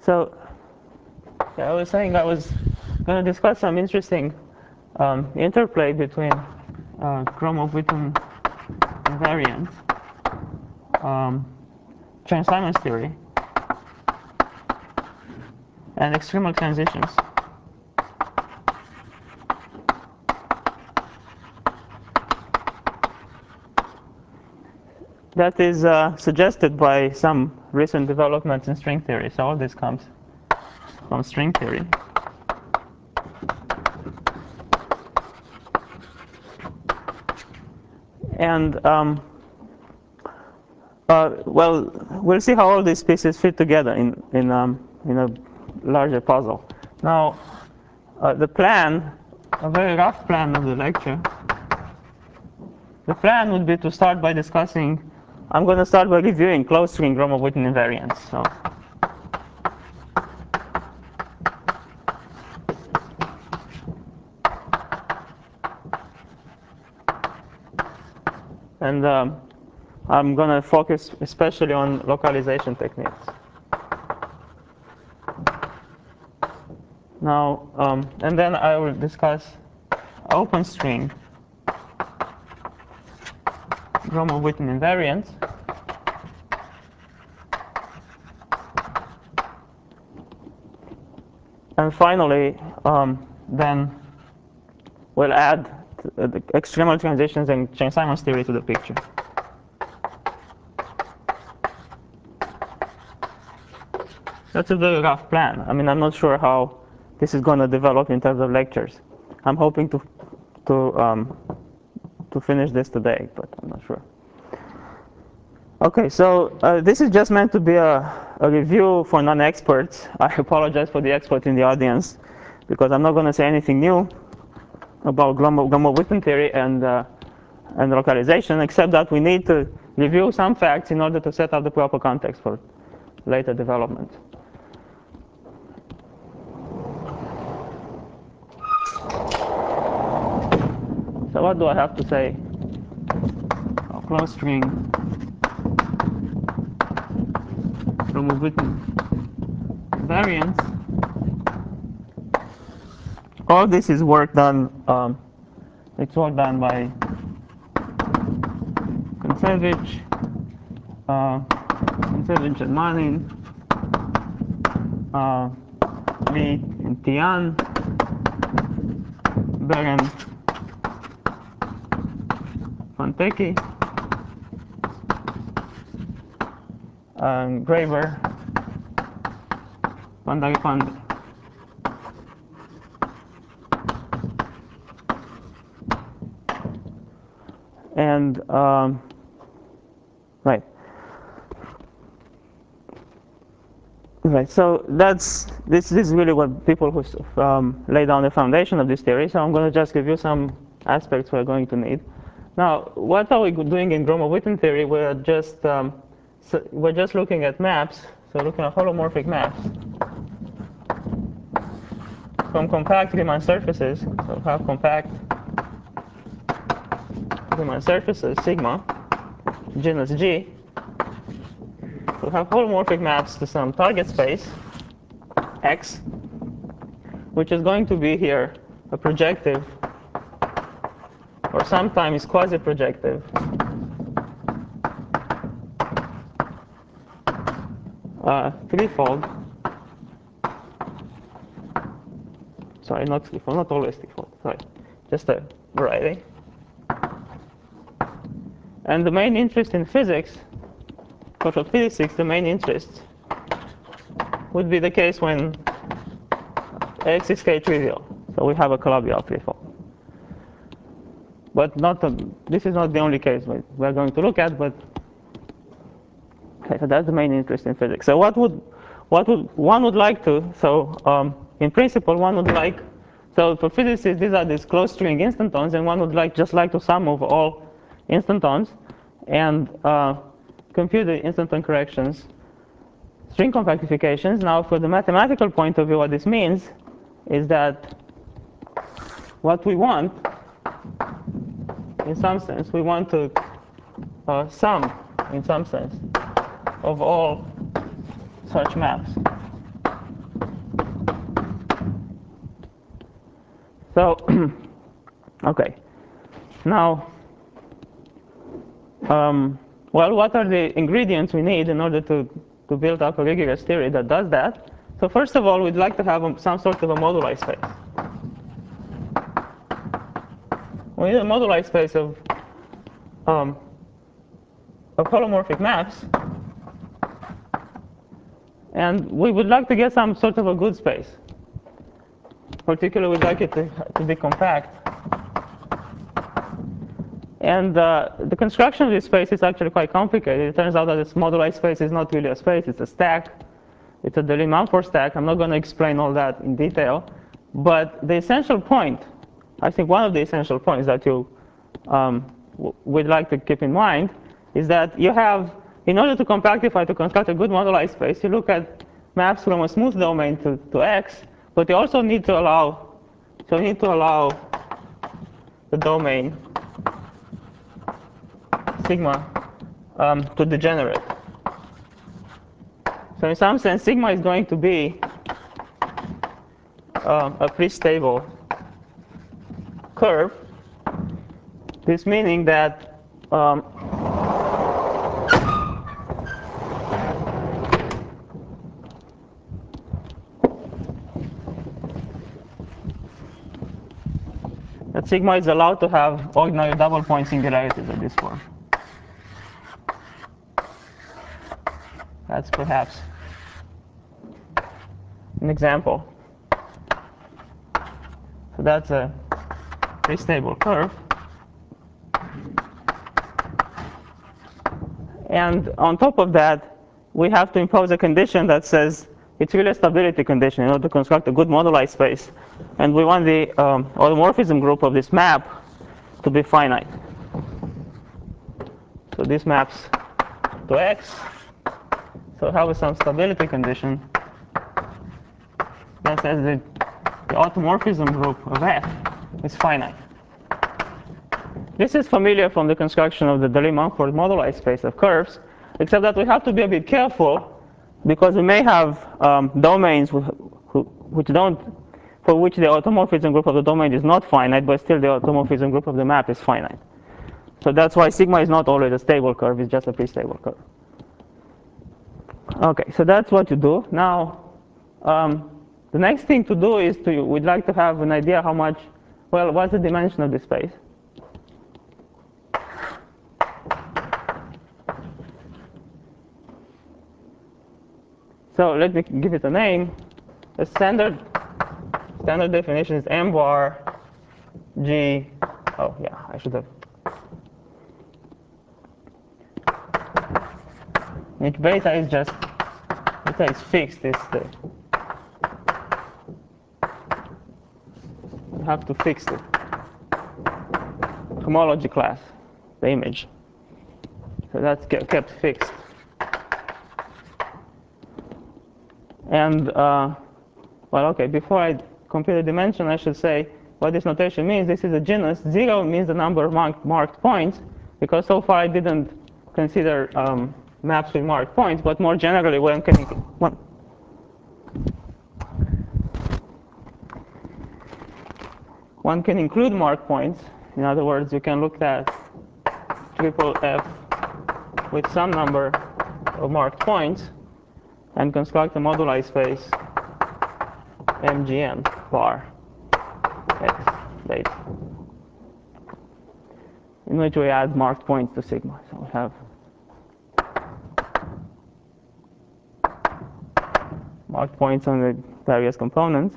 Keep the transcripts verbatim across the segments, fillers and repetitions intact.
So yeah, I was saying I was going to discuss some interesting um, interplay between uh, Gromov-Witten invariant, um, Chern-Simons theory, and extremal transitions. That is uh, suggested by some recent developments in string theory. So all this comes from string theory. And um, uh, well, we'll see how all these pieces fit together in in um, in a larger puzzle. Now, uh, the plan, a very rough plan of the lecture. The plan would be to start by discussing. I'm going to start by reviewing closed string Gromov-Witten invariants. So. And um, I'm going to focus especially on localization techniques. Now, um, and then I will discuss open string Gromov-Witten invariants. And finally, um, then we'll add the extremal transitions and Chern-Simons theory to the picture. That's a very rough plan. I mean, I'm not sure how this is going to develop in terms of lectures. I'm hoping to to um, to finish this today, but I'm not sure. Okay, so uh, this is just meant to be a, a review for non-experts. I apologize for the expert in the audience, because I'm not going to say anything new about Gromov-Witten theory and uh, and localization, except that we need to review some facts in order to set up the proper context for later development. So what do I have to say? Oh, closed string Gromov-Witten invariants. All this is work done. Um, it's work done by Kontsevich, uh, Kontsevich and Manin, uh, Li and Tian, Beren, Fontecchi, um, Graeber, Vanderpande. And um, right, right. So that's this, this is really what people who um, lay down the foundation of this theory. So I'm going to just give you some aspects we're going to need. Now, what are we doing in Gromov-Witten theory? We're just um, so we're just looking at maps. So looking at holomorphic maps from compact Riemann surfaces. So have compact Riemann surfaces sigma genus G. We have holomorphic maps to some target space X, which is going to be here a projective, or sometimes quasi-projective, uh, threefold. Sorry, not threefold, not always threefold. Sorry, just a variety. And the main interest in physics, for physics, the main interest would be the case when X is k-trivial. So we have a Calabi-Yau threefold. But not a, this is not the only case we're going to look at. But okay, so that's the main interest in physics. So what would what would one would like to? So um, in principle, one would like. So for physicists, these are these closed string instantons, and one would like just like to sum over all instantons and uh, compute the instanton corrections, string compactifications. Now, for the mathematical point of view, what this means is that what we want, in some sense, we want to uh, sum, in some sense, of all such maps. So, okay. Now, um, well, what are the ingredients we need in order to, to build up a rigorous theory that does that? So first of all, we'd like to have a, some sort of a moduli space. We need a moduli space of, um, of holomorphic maps. And we would like to get some sort of a good space. Particularly, we'd like it to, to be compact. And uh, the construction of this space is actually quite complicated. It turns out that this moduli space is not really a space, it's a stack. It's a Deligne-Mumford stack. I'm not going to explain all that in detail. But the essential point, I think one of the essential points that you um, would like to keep in mind is that you have, in order to compactify, to construct a good moduli space, you look at maps from a smooth domain to, to X, but you also need to allow, so you need to allow the domain sigma um, to degenerate. So in some sense, sigma is going to be uh, a pretty stable curve. This meaning that um, that sigma is allowed to have ordinary double point singularities of this form. That's perhaps an example. So that's a pretty stable curve. And on top of that, we have to impose a condition that says it's really a stability condition in order to construct a good moduli space. And we want the um, automorphism group of this map to be finite. So this maps to X. So have some stability condition that says that the automorphism group of F is finite. This is familiar from the construction of the Deligne-Mumford moduli space of curves, except that we have to be a bit careful because we may have um, domains who, who, which don't, for which the automorphism group of the domain is not finite, but still the automorphism group of the map is finite. So that's why sigma is not always a stable curve, it's just a pretty stable curve. Okay, so that's what you do. Now, um, the next thing to do is to, we'd like to have an idea how much, well, what's the dimension of this space? So let me give it a name. The standard standard definition is M bar G. Oh yeah, I should have. Which beta is just beta is fixed. Is the you have to fix the homology class, the image. So that's kept fixed. And, uh, well, OK, before I compute the dimension, I should say what this notation means. This is a genus. Zero means the number of marked, marked points, because so far I didn't consider um, maps with marked points. But more generally, one can, one, one can include marked points. In other words, you can look at triple F with some number of marked points and construct a moduli space M G N bar X beta, in which we add marked points to sigma. So we have marked points on the various components.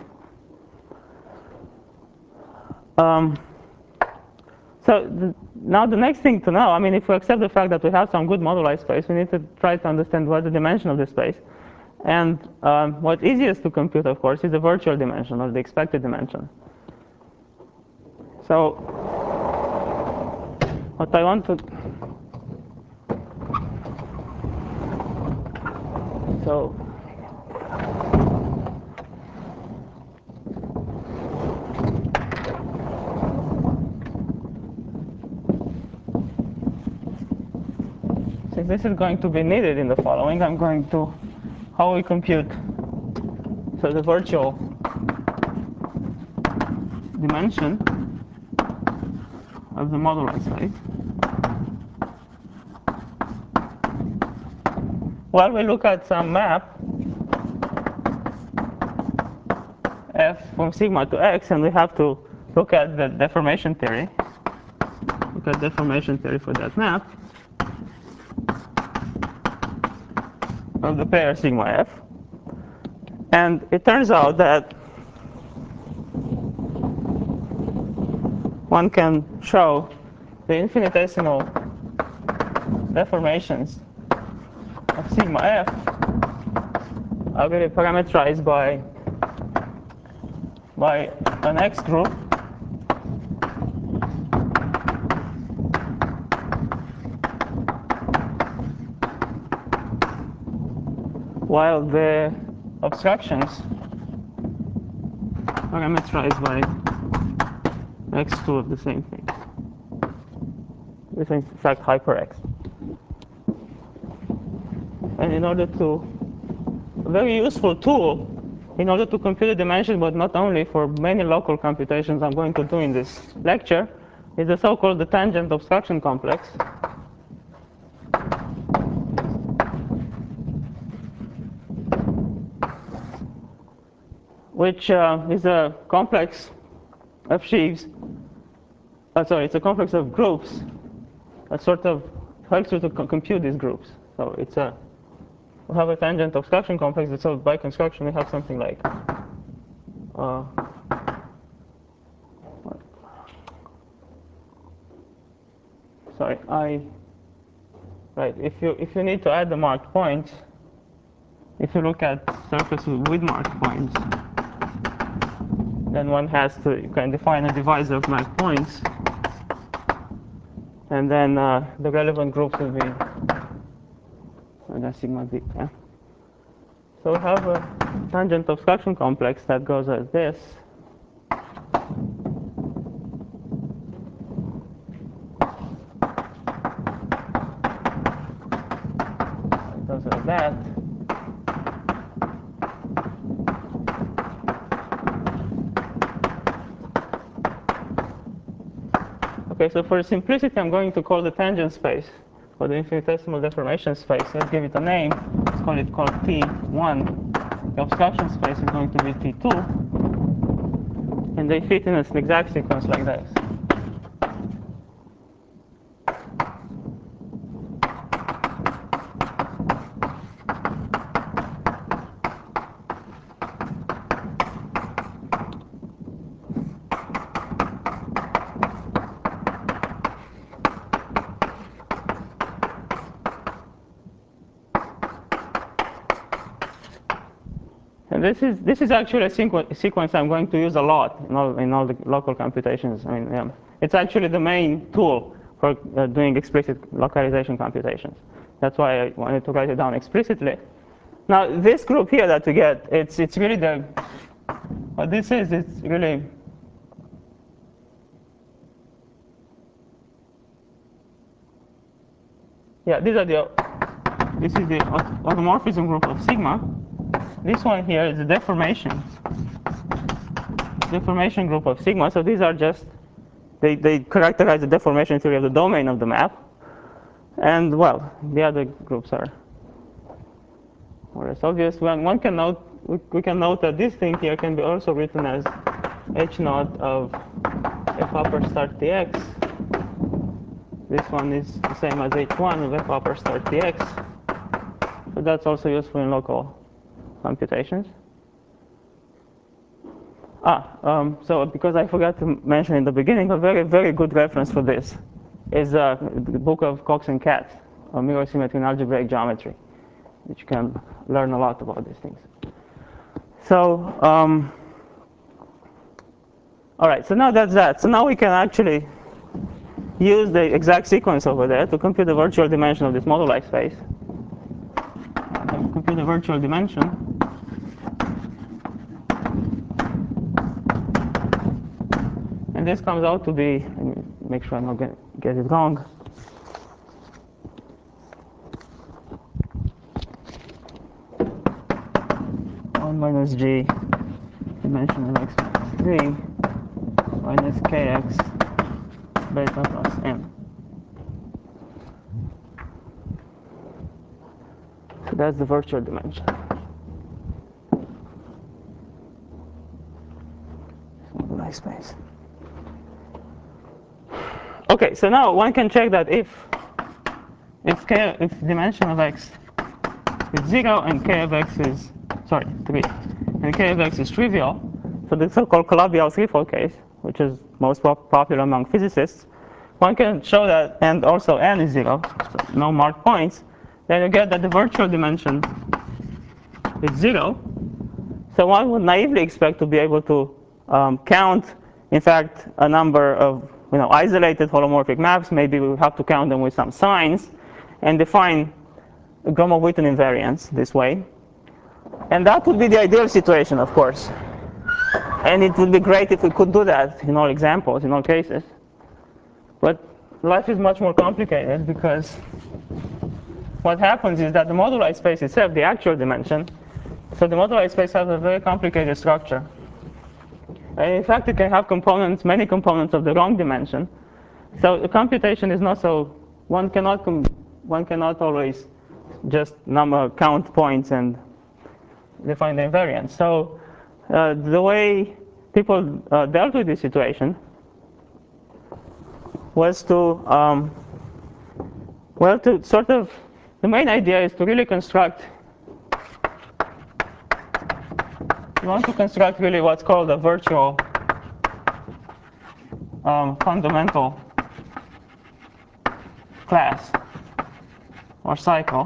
Um, so the, now the next thing to know, I mean, if we accept the fact that we have some good moduli space, we need to try to understand what's the dimension of this space. And um, what's easiest to compute, of course, is the virtual dimension or the expected dimension. So what I want to so since this is going to be needed in the following, I'm going to how we compute so the virtual dimension of the moduli space. Well, we look at some map f from sigma to x, and we have to look at the deformation theory. Look at deformation theory for that map of the pair sigma f. And it turns out that one can show the infinitesimal deformations of sigma f are really parameterized by by an X group while the obstructions parameterized by X two of the same thing. This is in fact hyper X. And in order to, a very useful tool in order to compute the dimension, but not only, for many local computations I'm going to do in this lecture, is the so-called the tangent obstruction complex. Which uh, is a complex of sheaves. Uh, sorry, it's a complex of groups that sort of helps you to co compute these groups. So it's a we have a tangent obstruction complex that, so by construction we have something like uh, sorry, I right. If you if you need to add the marked points, if you look at surfaces with marked points, then one has to, you can define a divisor of marked points, and then uh, the relevant groups will be and that's sigma b. Yeah. So we have a tangent obstruction complex that goes as this. It goes like that. Okay, so for simplicity, I'm going to call the tangent space, or the infinitesimal deformation space. Let's give it a name. Let's call it called T one. The obstruction space is going to be T two. And they fit in an exact sequence like this. And this is this is actually a sequ sequence I'm going to use a lot in all in all the local computations. I mean, yeah. It's actually the main tool for uh, doing explicit localization computations. That's why I wanted to write it down explicitly. Now, this group here that we get, it's it's really the what this is. It's really yeah. These are the this is the automorphism group of sigma. This one here is the deformation deformation group of sigma. So these are just they they characterize the deformation theory of the domain of the map. And well, the other groups are more or less obvious. One one can note we, we can note that this thing here can be also written as H naught of f upper star Tx. This one is the same as H one of f upper star Tx. So that's also useful in local computations. Ah, um, so because I forgot to mention in the beginning, a very, very good reference for this is uh, the book of Cox and Katz, uh, Mirror Symmetry in Algebraic Geometry, which you can learn a lot about these things. So, um, all right, so now that's that. So now we can actually use the exact sequence over there to compute the virtual dimension of this moduli space. Uh, compute the virtual dimension. And this comes out to be, let me make sure I'm not going to get it wrong. one minus g dimension of x minus three minus kx beta plus n. So that's the virtual dimension. Nice space. Okay, so now one can check that if if k if dimension of x is zero and k of x is sorry three and k of x is trivial, so the so-called Calabi-Yau threefold case, which is most pop popular among physicists, one can show that, and also n is zero, so no marked points, then you get that the virtual dimension is zero. So one would naively expect to be able to um, count, in fact, a number of you know, isolated holomorphic maps. Maybe we have to count them with some signs and define Gromov-Witten invariance this way. And that would be the ideal situation, of course. And it would be great if we could do that in all examples, in all cases. But life is much more complicated because what happens is that the moduli space itself, the actual dimension, so the moduli space has a very complicated structure. And in fact, it can have components, many components of the wrong dimension. So the computation is not so, one cannot, one cannot always just number, count points and define the invariance. So uh, the way people uh, dealt with this situation was to, um, well, to sort of, the main idea is to really construct, you want to construct really what's called a virtual um, fundamental class or cycle,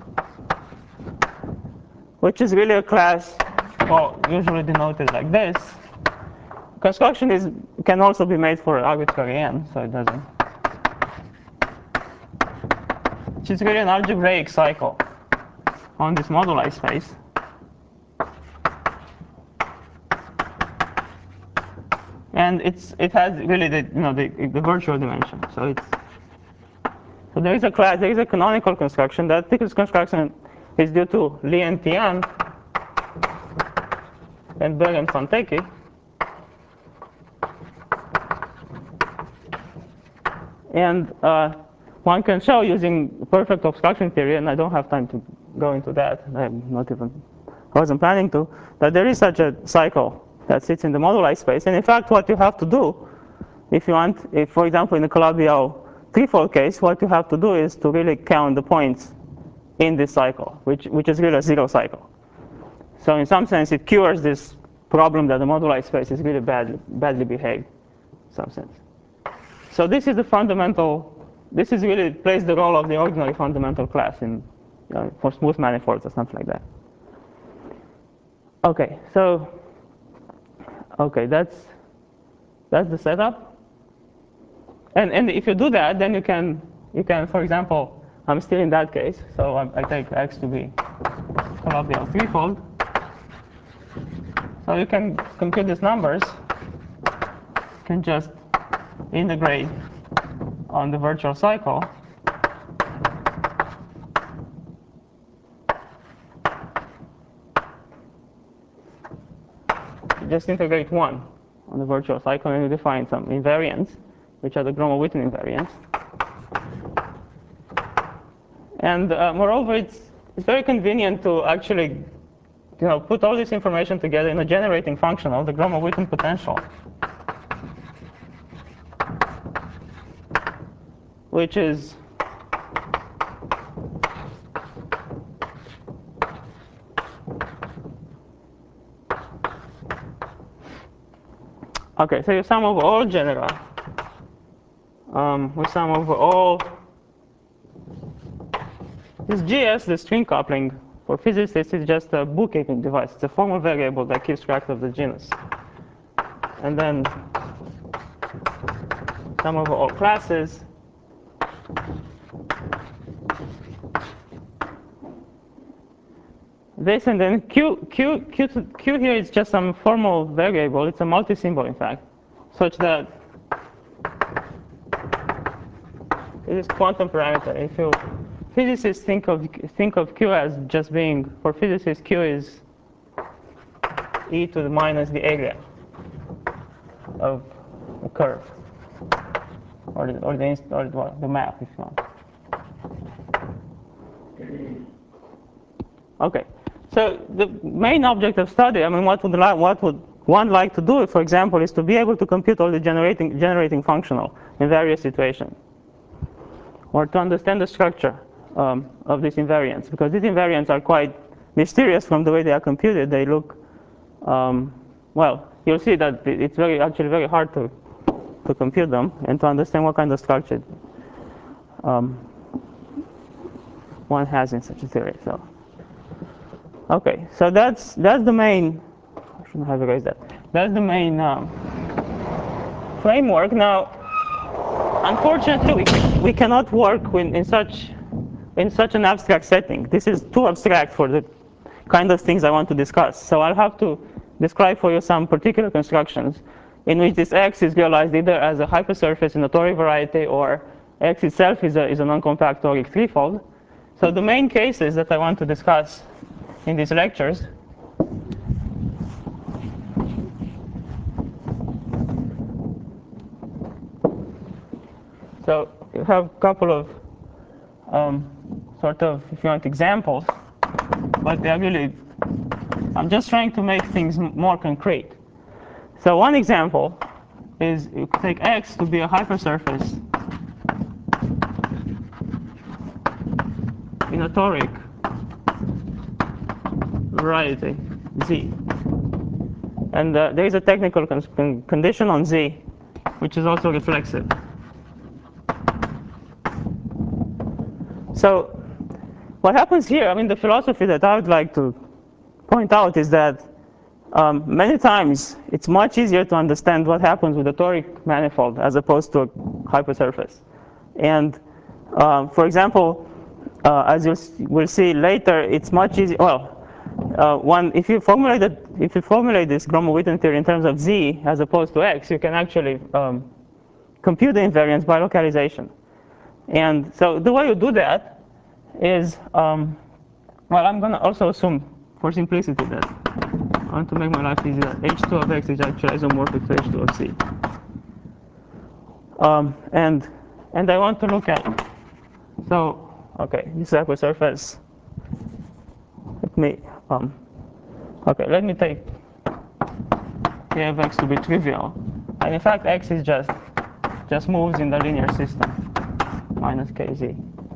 which is really a class, well, usually denoted like this. Construction is can also be made for arbitrary n, so it doesn't. Which is really an algebraic cycle on this moduli space. And it's it has really the you know the, the virtual dimension. So it's so there is a class, there is a canonical construction. That this construction is due to Lee and Tian and Berg and Fontecchi. And uh, one can show using perfect obstruction theory, and I don't have time to go into that. I'm not even, I wasn't planning to, that there is such a cycle that sits in the moduli space. And in fact, what you have to do, if you want, if for example in the Calabi-Yau threefold case, what you have to do is to really count the points in this cycle, which which is really a zero cycle. So in some sense, it cures this problem that the moduli space is really badly badly behaved, in some sense. So this is the fundamental, this is really plays the role of the ordinary fundamental class in uh, for smooth manifolds or something like that. Okay, so okay, that's that's the setup. And and if you do that, then you can you can, for example, I'm still in that case, so I, I take x to be Calabi-Yau threefold. So you can compute these numbers. You can just integrate on the virtual cycle. You just integrate one on the virtual cycle, and you define some invariants, which are the Gromov-Witten invariants. And uh, moreover, it's it's very convenient to actually, you know, put all this information together in a generating function of the Gromov-Witten potential, which is okay. So you sum over all genera. Um, we sum over all this G S, the string coupling. For physicists, is just a bookkeeping device. It's a formal variable that keeps track of the genus. And then sum over all classes. This and then Q, Q, Q, to, Q here is just some formal variable. It's a multi-symbol, in fact, such that it is quantum parameter. If you physicists think of think of Q as just being, for physicists, Q is e to the minus the area of curve, or the, or the, or the, the map, if you want. Okay, so the main object of study, I mean, what would, li what would one like to do, for example, is to be able to compute all the generating, generating functional in various situations, or to understand the structure um, of these invariants, because these invariants are quite mysterious from the way they are computed. They look, um, well, you'll see that it's very, actually very hard to, to compute them and to understand what kind of structure um, one has in such a theory. So, okay, so that's that's the main. I shouldn't have erased that. That's the main um, framework. Now, unfortunately, we, we cannot work with, in such in such an abstract setting. This is too abstract for the kind of things I want to discuss. So I'll have to describe for you some particular constructions in which this X is realized either as a hypersurface in a toric variety, or X itself is a, is a non-compact toric threefold. So the main cases that I want to discuss in these lectures so you have a couple of um, sort of, if you want, examples, but they're really, I'm just trying to make things more concrete. So one example is you take X to be a hypersurface in a toric variety Z. And uh, there is a technical con condition on Z, which is also reflexive. So what happens here, I mean, the philosophy that I would like to point out is that um, many times it's much easier to understand what happens with a toric manifold as opposed to a hypersurface. And um, for example, uh, as you will see later, it's much easier. Well, uh, one if you formulate it, if you formulate this Gromov-Witten theory in terms of Z as opposed to X, you can actually um, compute the invariance by localization. And so the way you do that is, um, well, I'm going to also assume for simplicity that I want to make my life easier that H two of X is actually isomorphic to H two of Z. Um, and and I want to look at, so okay, this is hypersurface. Let me um, okay, let me take K of X to be trivial, and in fact X is just just moves in the linear system minus Kz.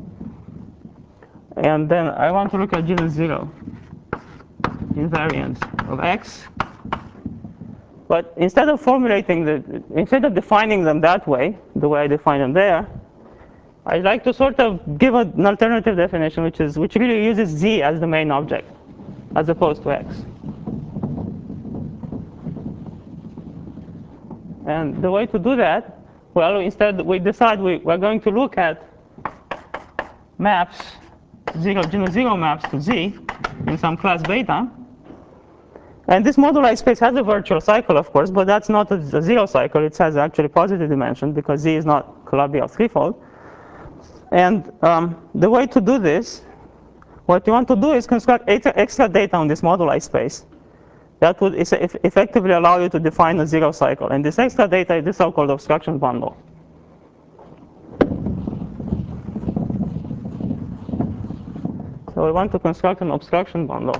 And then I want to look at genus zero invariance of X. But instead of formulating the, instead of defining them that way, the way I define them there, I like to sort of give an alternative definition, which is which really uses Z as the main object, as opposed to X. And the way to do that, well, instead we decide we, we're going to look at maps, zero, genus zero maps to Z in some class beta. And this moduli space has a virtual cycle, of course, but that's not a, a zero cycle. It has actually positive dimension because Z is not Calabi-Yau threefold. And um, the way to do this, what you want to do is construct extra data on this moduli space. That would effectively allow you to define a zero cycle. And this extra data is the so-called obstruction bundle. So we want to construct an obstruction bundle.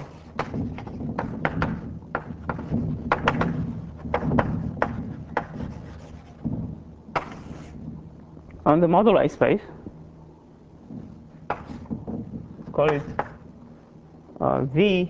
On the moduli space. Let's call it uh, V.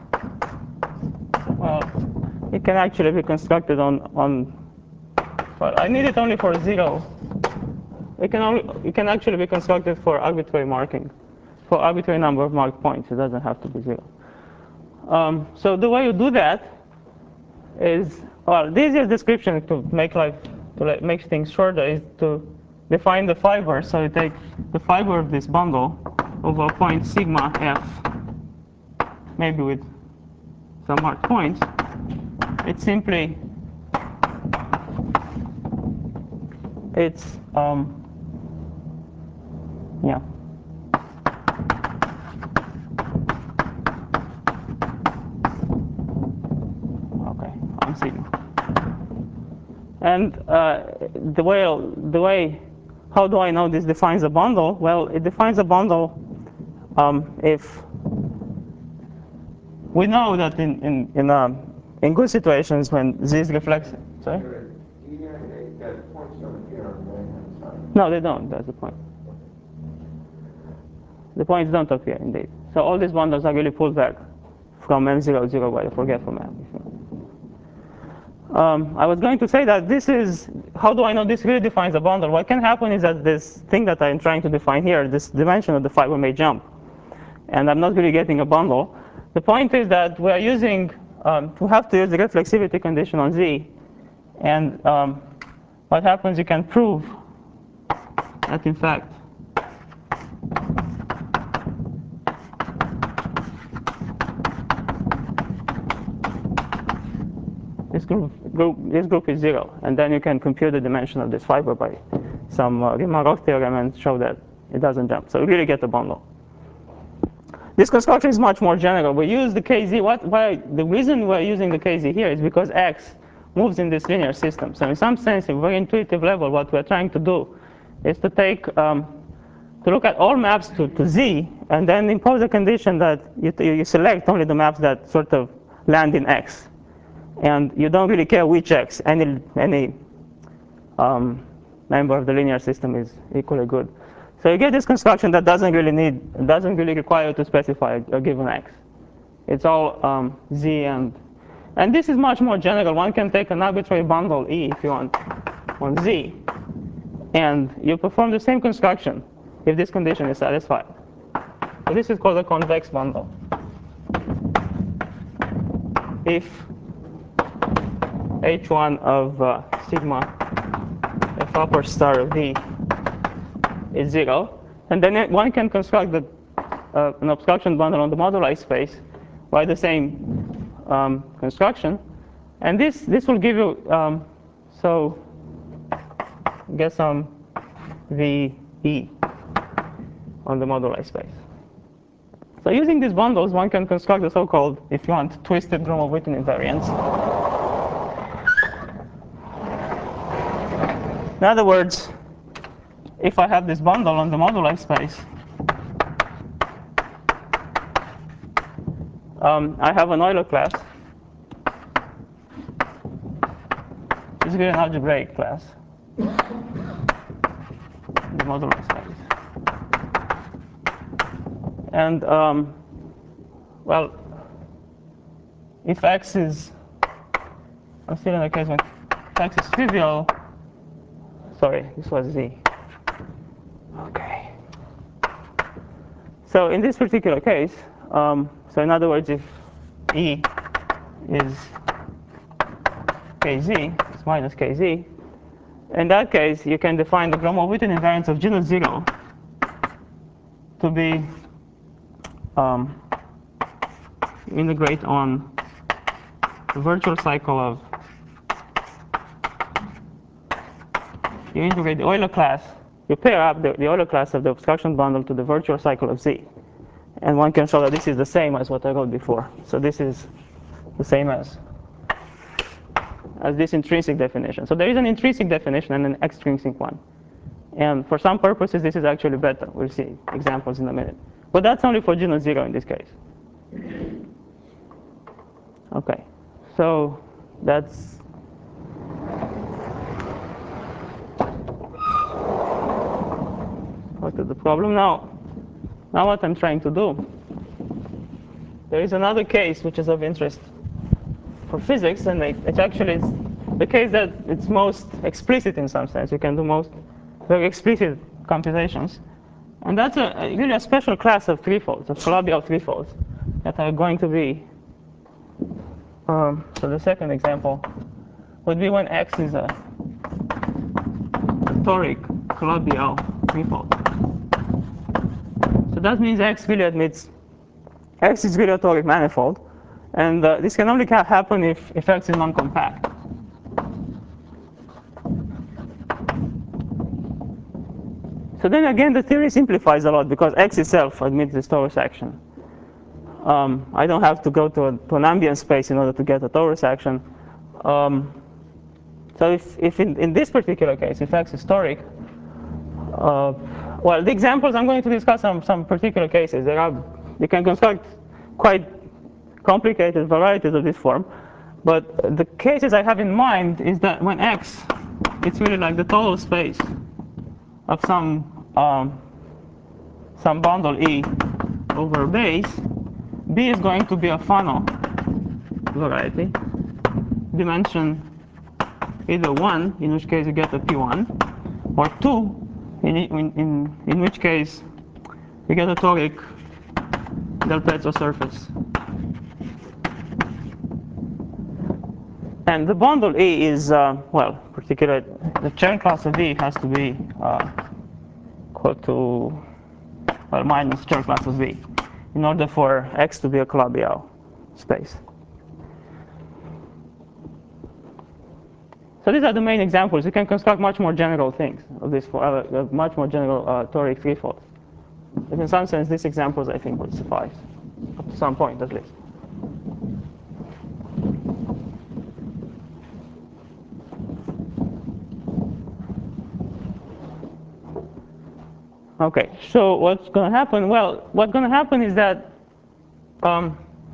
Well, it can actually be constructed on, on well, I need it only for zero. It can, only, it can actually be constructed for arbitrary marking, for arbitrary number of marked points. It doesn't have to be zero. Um, so the way you do that is, well, the easiest description to make life, to make things shorter is to define the fiber. So you take the fiber of this bundle over a point sigma f, maybe with some marked points. It's simply, it's, um, yeah. Okay, on sigma. And uh, the way, the way, how do I know this defines a bundle? Well, it defines a bundle um, if we know that in in in, um, in good situations when Z is reflexive. Sorry? No, they don't. That's the point. The points don't appear indeed. So all these bundles are really pulled back from M zero, zero by the forgetful map. Um, I was going to say that this is, how do I know this really defines a bundle? What can happen is that this thing that I'm trying to define here, this dimension of the fiber may jump. And I'm not really getting a bundle. The point is that we're using, um, we have to use the reflexivity condition on Z. And um, what happens, you can prove that in fact, this group, group, this group is zero. And then you can compute the dimension of this fiber by some uh, Riemann-Roch theorem and show that it doesn't jump. So you really get a bundle. This construction is much more general. We use the K Z. What, why, the reason we're using the K Z here is because X moves in this linear system. So in some sense, at a very intuitive level, what we're trying to do is to take, um, to look at all maps to, to Z, and then impose a condition that you, you select only the maps that sort of land in X. And you don't really care which X. Any, any um, member of the linear system is equally good. So you get this construction that doesn't really need, doesn't really require you to specify a, a given X. It's all um, Z and, and this is much more general. One can take an arbitrary bundle E if you want on Z, and you perform the same construction if this condition is satisfied. So this is called a convex bundle. If H one of uh, sigma F upper star of V is zero, and then one can construct the, uh, an obstruction bundle on the moduli space by the same um, construction, and this this will give you um, so get some V E on the moduli space. So using these bundles, one can construct the so-called, if you want, twisted Gromov-Witten invariants. In other words, if I have this bundle on the moduli space, um, I have an Euler class. This is an algebraic class, the moduli space. And um, well, if X is, I'm still in a case when X is trivial. Sorry, this was Z. Okay. So in this particular case, um, so in other words, if E is K Z, it's minus K Z, in that case, you can define the Gromov-Witten invariance of G naught zero to be um, integrate on the virtual cycle of, you integrate the Euler class, you pair up the, the Euler class of the obstruction bundle to the virtual cycle of Z. And one can show that this is the same as what I wrote before. So this is the same as, as this intrinsic definition. So there is an intrinsic definition and an extrinsic one. And for some purposes, this is actually better. We'll see examples in a minute. But that's only for G naught zero in this case. OK. So that's what is the problem now. Now what I'm trying to do, there is another case which is of interest for physics, and it, it actually is the case that it's most explicit in some sense. You can do most very explicit computations. And that's a, a really a special class of threefolds, of Calabi-Yau threefolds, that are going to be, um, so the second example would be when X is a toric Calabi-Yau threefold. So that means X really admits, X is really a toric manifold. And uh, this can only ha happen if, if X is non-compact. So then again, the theory simplifies a lot because X itself admits this torus action. Um, I don't have to go to, a, to an ambient space in order to get a torus action. Um, So if, if in, in this particular case, if X is toric, uh, well, the examples I'm going to discuss some, some particular cases. There are, you can construct quite complicated varieties of this form. But the cases I have in mind is that when X, it's really like the total space of some, um, some bundle E over base, B is going to be a Fano variety, dimension either one, in which case you get a P one, or two, in, in, in, in which case you get a toric Del Pezzo surface. And the bundle E is, uh, well, particular, the Chern class of E has to be uh, equal to, well, minus Chern class of V in order for X to be a Calabi-Yau space. So these are the main examples. You can construct much more general things of this, for, uh, much more general uh, toric threefold. But in some sense, these examples, I think, would suffice, up to some point at least. Okay, so what's going to happen? Well, what's going to happen is that um,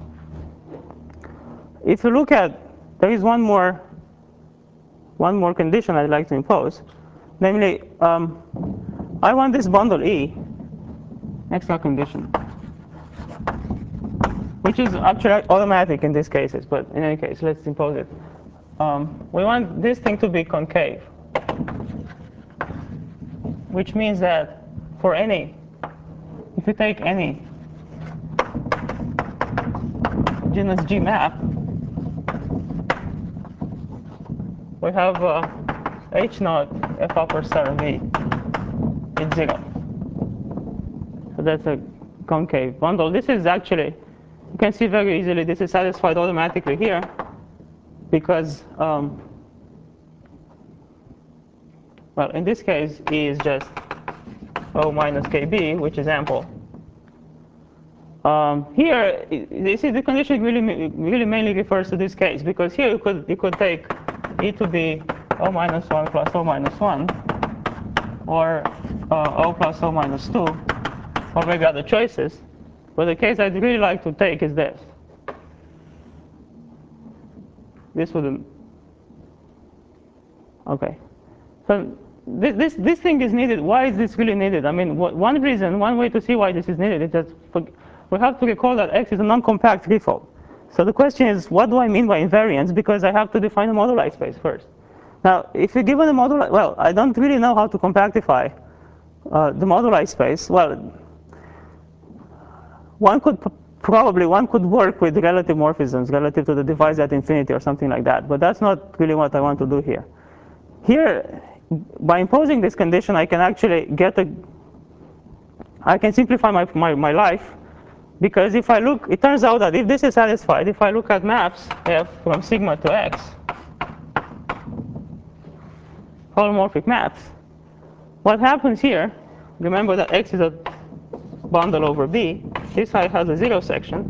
if you look at, there is one more, one more condition I'd like to impose, namely, um, I want this bundle E, extra condition, which is actually automatic in these cases, but in any case, let's impose it. Um, we want this thing to be concave, which means that for any, if you take any genus G map, we have uh, H naught F upper star V is zero. So that's a concave bundle. This is actually, you can see very easily, this is satisfied automatically here because, um, well, in this case, E is just O minus K B, which is ample. Um, here, you see, the condition really, really mainly refers to this case, because here you could, you could take E to be O minus one plus O minus one, or uh, O plus O minus two, or maybe other choices. But the case I'd really like to take is this. This wouldn't. OK. So this, this, this thing is needed. Why is this really needed? I mean, what, one reason, one way to see why this is needed is that for, we have to recall that X is a non-compact threefold. So the question is, what do I mean by invariance? Because I have to define a moduli space first. Now, if you're given a moduli, well, I don't really know how to compactify uh, the moduli space. Well, one could probably one could work with relative morphisms relative to the divisor at infinity or something like that. But that's not really what I want to do here. Here, by imposing this condition, I can actually get a, I can simplify my, my, my life. Because if I look, it turns out that if this is satisfied, if I look at maps F from sigma to X, holomorphic maps, what happens here, remember that X is a bundle over B, this side has a zero section.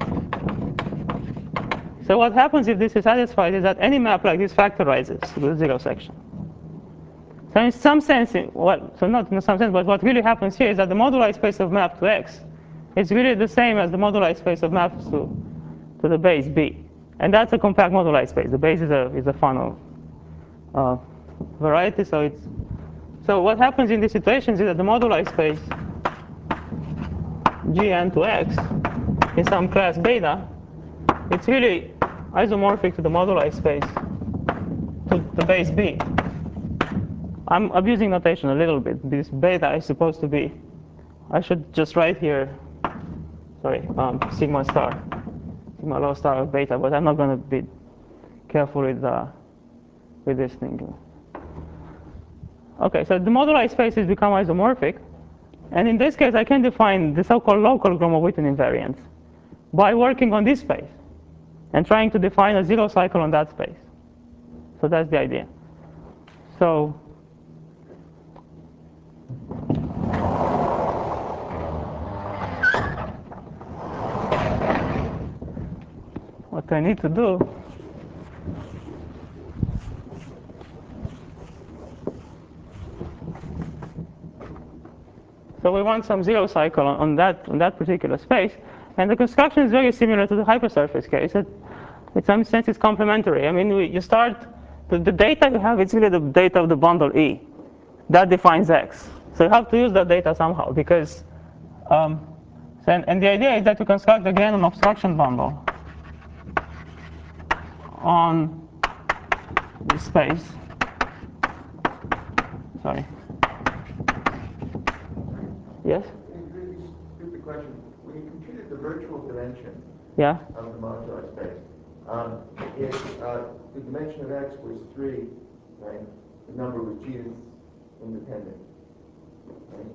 So what happens if this is satisfied is that any map like this factorizes to the zero section. So in some sense, well, so not in some sense, but what really happens here is that the moduli space of map to X is really the same as the moduli space of maps to, to the base B. And that's a compact moduli space. The base is a, is a Fano uh, variety. So, it's, so what happens in these situations is that the moduli space Gn to X in some class beta, it's really isomorphic to the moduli space to the base B. I'm abusing notation a little bit. This beta is supposed to be, I should just write here, sorry, um, sigma star, sigma low star of beta, but I'm not going to be careful with, uh, with this thing. OK, so the moduli spaces become isomorphic. And in this case, I can define the so-called local Gromov-Witten invariance by working on this space and trying to define a zero cycle on that space. So that's the idea. So what I need to do So we want some zero cycle on, on that on that particular space, and the construction is very similar to the hypersurface case. It, in some sense, it's complementary. I mean, we, you start the, the data you have. It's really the data of the bundle E that defines X. So you have to use that data somehow because, um, and, and the idea is that you construct again an obstruction bundle on this space. Sorry. Yes? Stupid question. When you computed the virtual dimension Yeah. of the modular space, um, if uh, the dimension of X was three, right, the number was G is independent, right?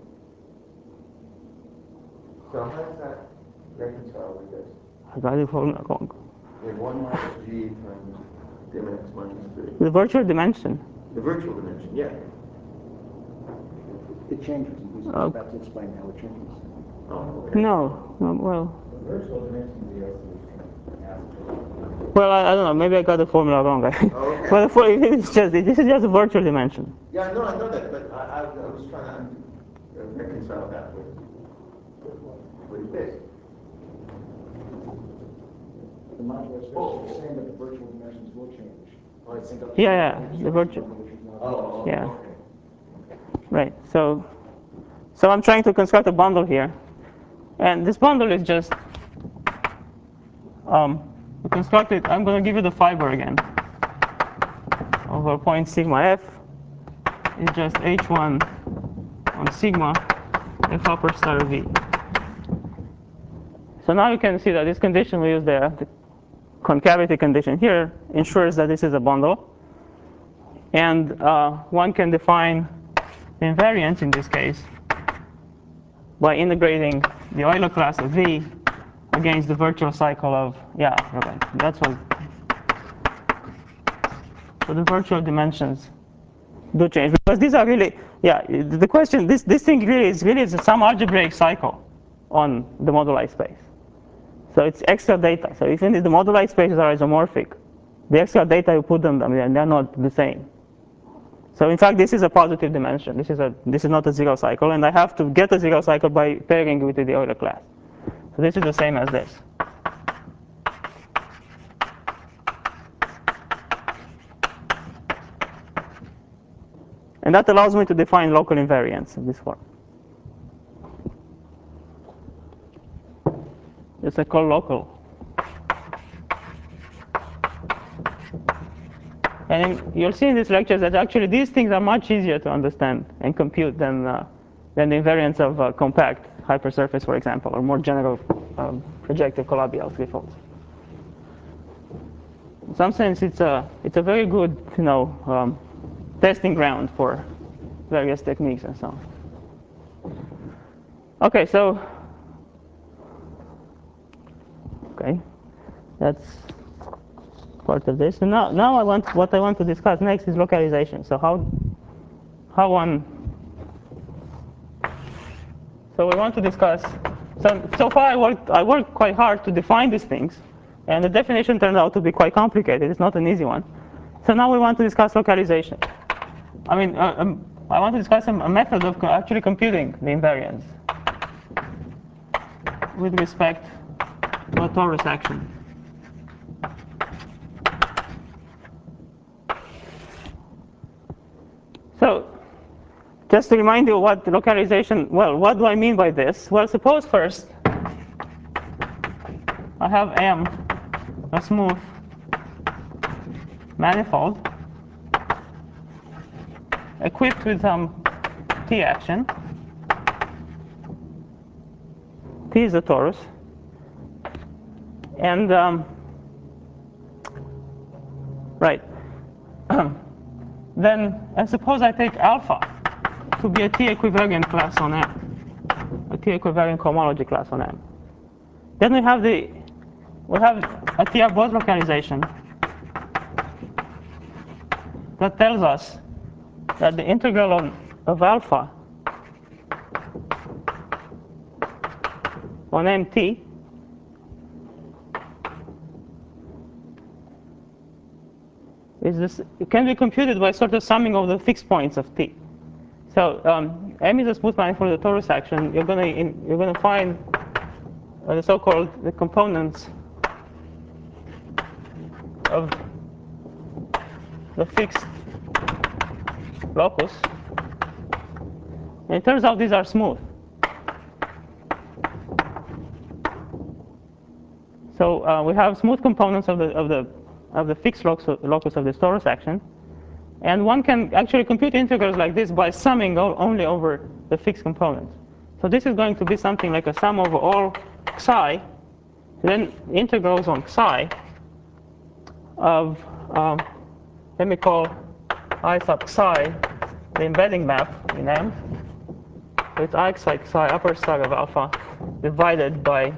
So how does that reconcile with this? I got it wrong. wrong. We have one minus G times dim X minus three. The virtual dimension. The virtual dimension, yeah. It changes. He's Oh. about to explain how it changes. Oh, okay. No. no well. The virtual dimension is the solution. Well, I, I don't know. Maybe I got the formula wrong. Oh, okay. Well, for, it's just this is just a virtual dimension. Yeah, no, I know that, but I, I, I was trying to uh, reconcile that with, with this. The modular space Oh. is saying that the virtual dimensions will change. Oh, I think Yeah, yeah. The virtual. Oh, oh, Yeah. okay. Right. So, so I'm trying to construct a bundle here, and this bundle is just um, to construct it. I'm going to give you the fiber again over point sigma f is just h one on sigma f upper star v. So now you can see that this condition we use there, the concavity condition here, ensures that this is a bundle, and uh, one can define the invariance in this case by integrating the Euler class of V against the virtual cycle of, yeah, okay, that's what. So the virtual dimensions do change because these are really, yeah, the question, this, this thing really is really is some algebraic cycle on the moduli space. So it's extra data. So even if the moduli spaces are isomorphic, the extra data you put on them, they're not the same. So in fact, this is a positive dimension. This is a this is not a zero cycle, and I have to get a zero cycle by pairing with the Euler class. So this is the same as this. And that allows me to define local invariance in this form. It's a call local. And in, you'll see in these lectures that actually these things are much easier to understand and compute than, uh, than the invariance of uh, compact hypersurface, for example, or more general um, projective Calabi-Yau threefolds. In some sense, it's a, it's a very good you know, um, testing ground for various techniques and so on. OK, so OK, that's part of this. And now, now I want what I want to discuss next is localization. So how how one. So we want to discuss. So so far I worked I worked quite hard to define these things, and the definition turned out to be quite complicated. It's not an easy one. So now we want to discuss localization. I mean, uh, um, I want to discuss a, a method of co actually computing the invariance with respect to a torus action. So just to remind you what localization, well, what do I mean by this? Well, suppose first I have M, a smooth manifold, equipped with some T action. T is a torus. And, um, right. Then, and suppose I take alpha to be a T equivariant class on M, a T equivariant cohomology class on M. Then we have the we have a T above localization that tells us that the integral of, of alpha on M T is this, it can be computed by sort of summing of the fixed points of T. So um, M is a smooth manifold of the torus action. You're gonna in, you're gonna find uh, the so-called the components of the fixed locus. And it turns out these are smooth. So uh, we have smooth components of the of the of the fixed locus, locus of this torus action, and one can actually compute integrals like this by summing only over the fixed components. So this is going to be something like a sum over all psi, then integrals on psi of um, let me call I sub psi the embedding map in M. So it's I psi psi upper side of alpha divided by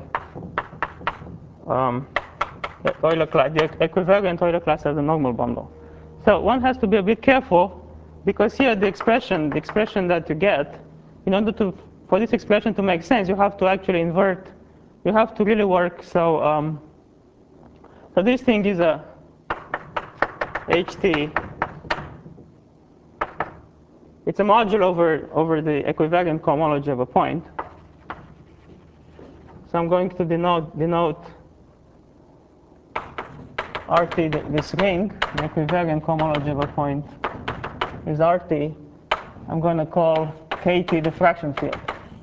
um, the Euler class, the equivariant Euler class of the normal bundle. So one has to be a bit careful, because here the expression, the expression that you get, in order to for this expression to make sense, you have to actually invert. You have to really work. So um, so this thing is a ht. It's a module over over the equivariant cohomology of a point. So I'm going to denote denote R T, this ring, the equivariant cohomology of a point is R T. I'm going to call K T the fraction field.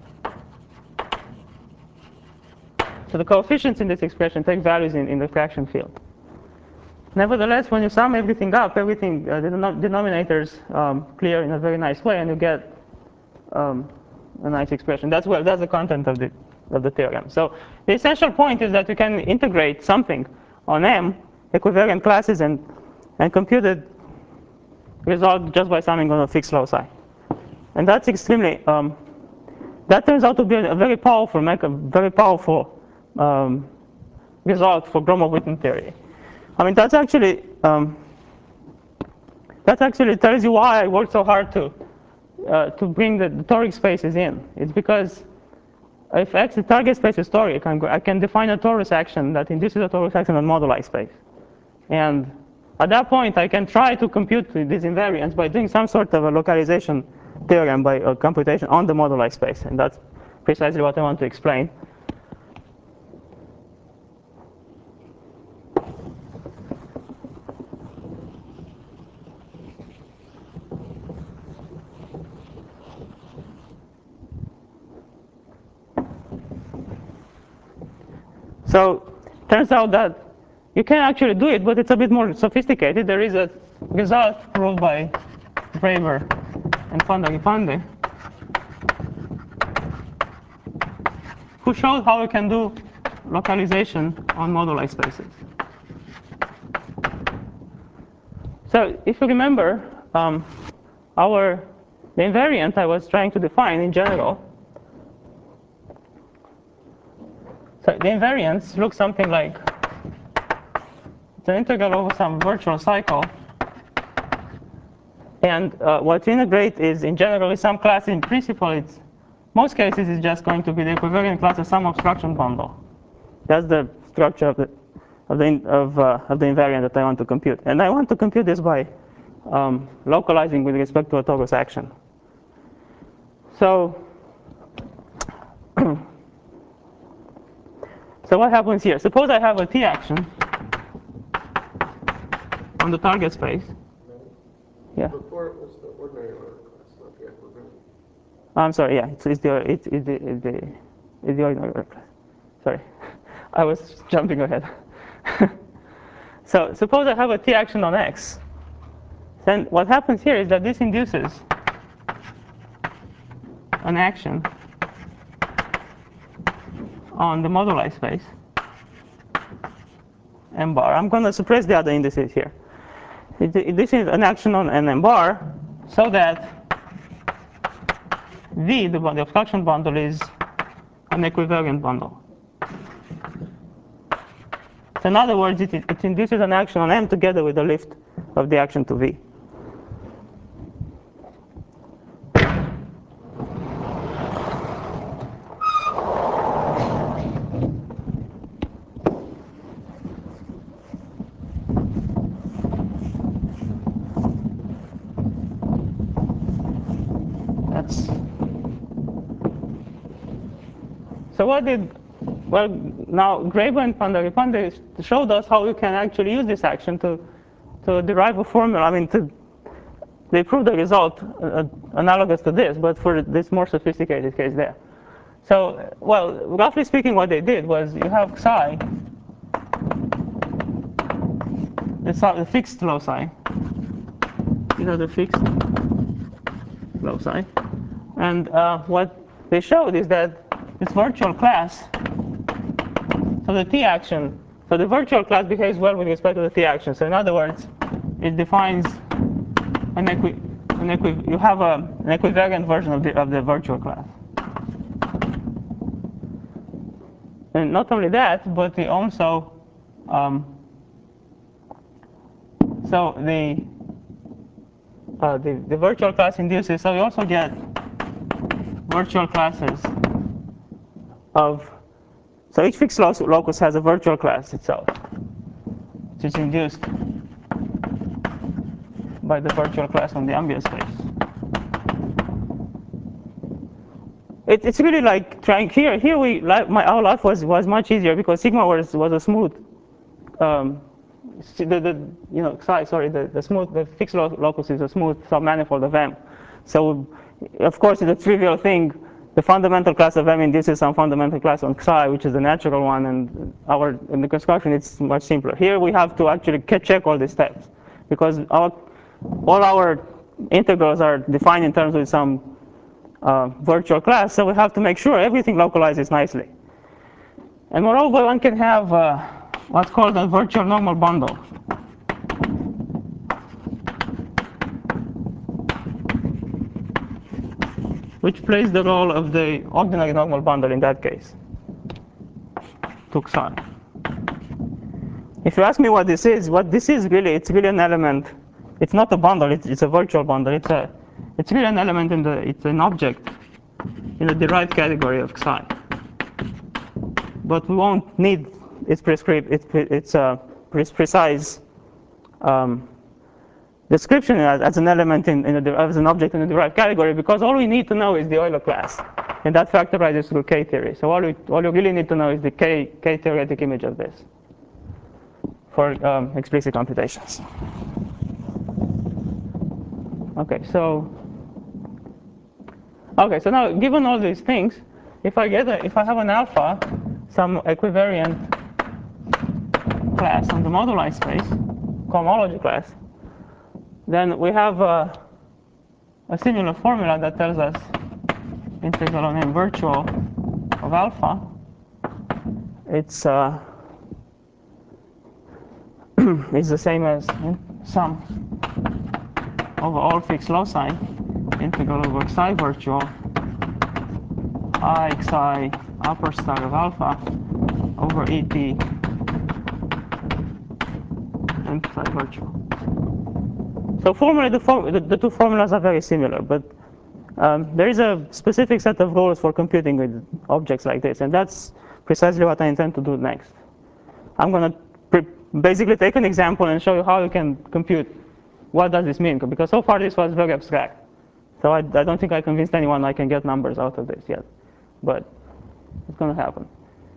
So the coefficients in this expression take values in, in the fraction field. Nevertheless, when you sum everything up, everything, uh, the denominators um, clear in a very nice way, and you get um, a nice expression. That's what that's the content of the of the theorem. So the essential point is that you can integrate something on M equivariant classes and and compute the result just by summing on a fixed loci. And that's extremely um, that turns out to be a very powerful, make a very powerful um, result for Gromov-Witten theory. I mean, that's actually um, that actually tells you why I worked so hard to uh, to bring the, the toric spaces in. It's because if X the target space is toric, I'm go I can define a torus action that induces a torus action on moduli space. And at that point, I can try to compute these invariants by doing some sort of a localization theorem by a computation on the moduli space. And that's precisely what I want to explain. So it turns out that you can actually do it, but it's a bit more sophisticated. There is a result proved by Braver and Fandagifande, who showed how you can do localization on moduli spaces. So if you remember, um, our the invariant I was trying to define in general. So the invariants look something like the integral over some virtual cycle. And uh, what you integrate is, in general, is some class. In principle, it's most cases it's just going to be the equivariant class of some obstruction bundle. That's the structure of the of the of, uh, of the invariant that I want to compute. And I want to compute this by um, localizing with respect to a torus action. So. So what happens here? Suppose I have a T action on the target space. Yeah. Before it was the ordinary order class, not the equivariant. I'm sorry. Yeah, it's, it's the it's, it's the it's the it's the ordinary order class. Sorry, I was jumping ahead. So suppose I have a T action on X. Then what happens here is that this induces an action on the moduli space M bar. I'm going to suppress the other indices here. It, it, this is an action on an M bar, so that V, the, the obstruction bundle, is an equivariant bundle. So in other words, it, it induces an action on M together with the lift of the action to V. so what did, well, now Graeber and Pandarippan showed us how we can actually use this action to, to derive a formula. I mean, to, they proved the result uh, analogous to this, but for this more sophisticated case there. So, well, roughly speaking, what they did was you have psi, it's the fixed loci. These are the fixed loci. And uh, what they showed is that this virtual class, so the T action, so the virtual class behaves well with respect to the T action. So in other words, it defines an equi, an equi you have a, an equivariant version of the, of the virtual class. And not only that, but they also, um, so the, uh, the, the virtual class induces, so you also get virtual classes of, so each fixed locus has a virtual class itself, which is induced by the virtual class on the ambient space. It, it's really like trying here. Here we, my our life was was much easier because sigma was was a smooth, um, the, the you know sorry the the smooth the fixed locus is a smooth submanifold of M. So of course it's a trivial thing. The fundamental class of M induces some fundamental class on Xi, which is the natural one, and our in the construction it's much simpler. Here we have to actually check all these steps because our all our integrals are defined in terms of some uh, virtual class, so we have to make sure everything localizes nicely. And moreover, one can have uh, what's called a virtual normal bundle. Which plays the role of the ordinary normal bundle in that case, to Xi. If you ask me what this is, what this is really, it's really an element. It's not a bundle, it's, it's a virtual bundle. It's a, it's really an element in the, it's an object in the derived category of Xi. But we won't need its prescript, its, its uh, precise um, description as, as an element in, in a, as an object in the derived category, because all we need to know is the Euler class, and that factorizes through K theory. So all we all you really need to know is the K K theoretic image of this for um, explicit computations. Okay, so okay, so now given all these things, if I get a, if I have an alpha, some equivariant class on the moduli space, cohomology class, then we have a, a similar formula that tells us integral on M virtual of alpha. It's uh, it's the same as sum over all fixed loci, integral over Xi virtual I Xi upper star of alpha over Et and Xi virtual. So formally, the, form, the, the two formulas are very similar, but um, there is a specific set of rules for computing with objects like this, and that's precisely what I intend to do next. I'm going to basically take an example and show you how you can compute what does this mean, because so far this was very abstract. So I, I don't think I convinced anyone I can get numbers out of this yet, but it's going to happen.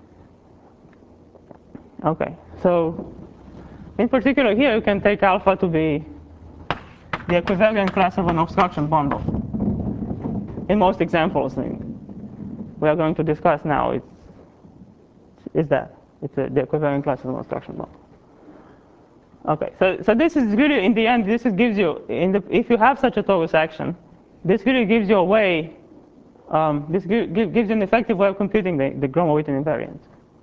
Okay, so in particular here you can take alpha to be the equivariant class of an obstruction bundle. In most examples we are going to discuss now, it's, is that. It's a, the equivariant class of an obstruction bundle. Okay, so, so this is really, in the end, this is gives you, in the, if you have such a torus action, this really gives you a way, um, this give, give, gives you an effective way of computing the, the Gromov-Witten invariant.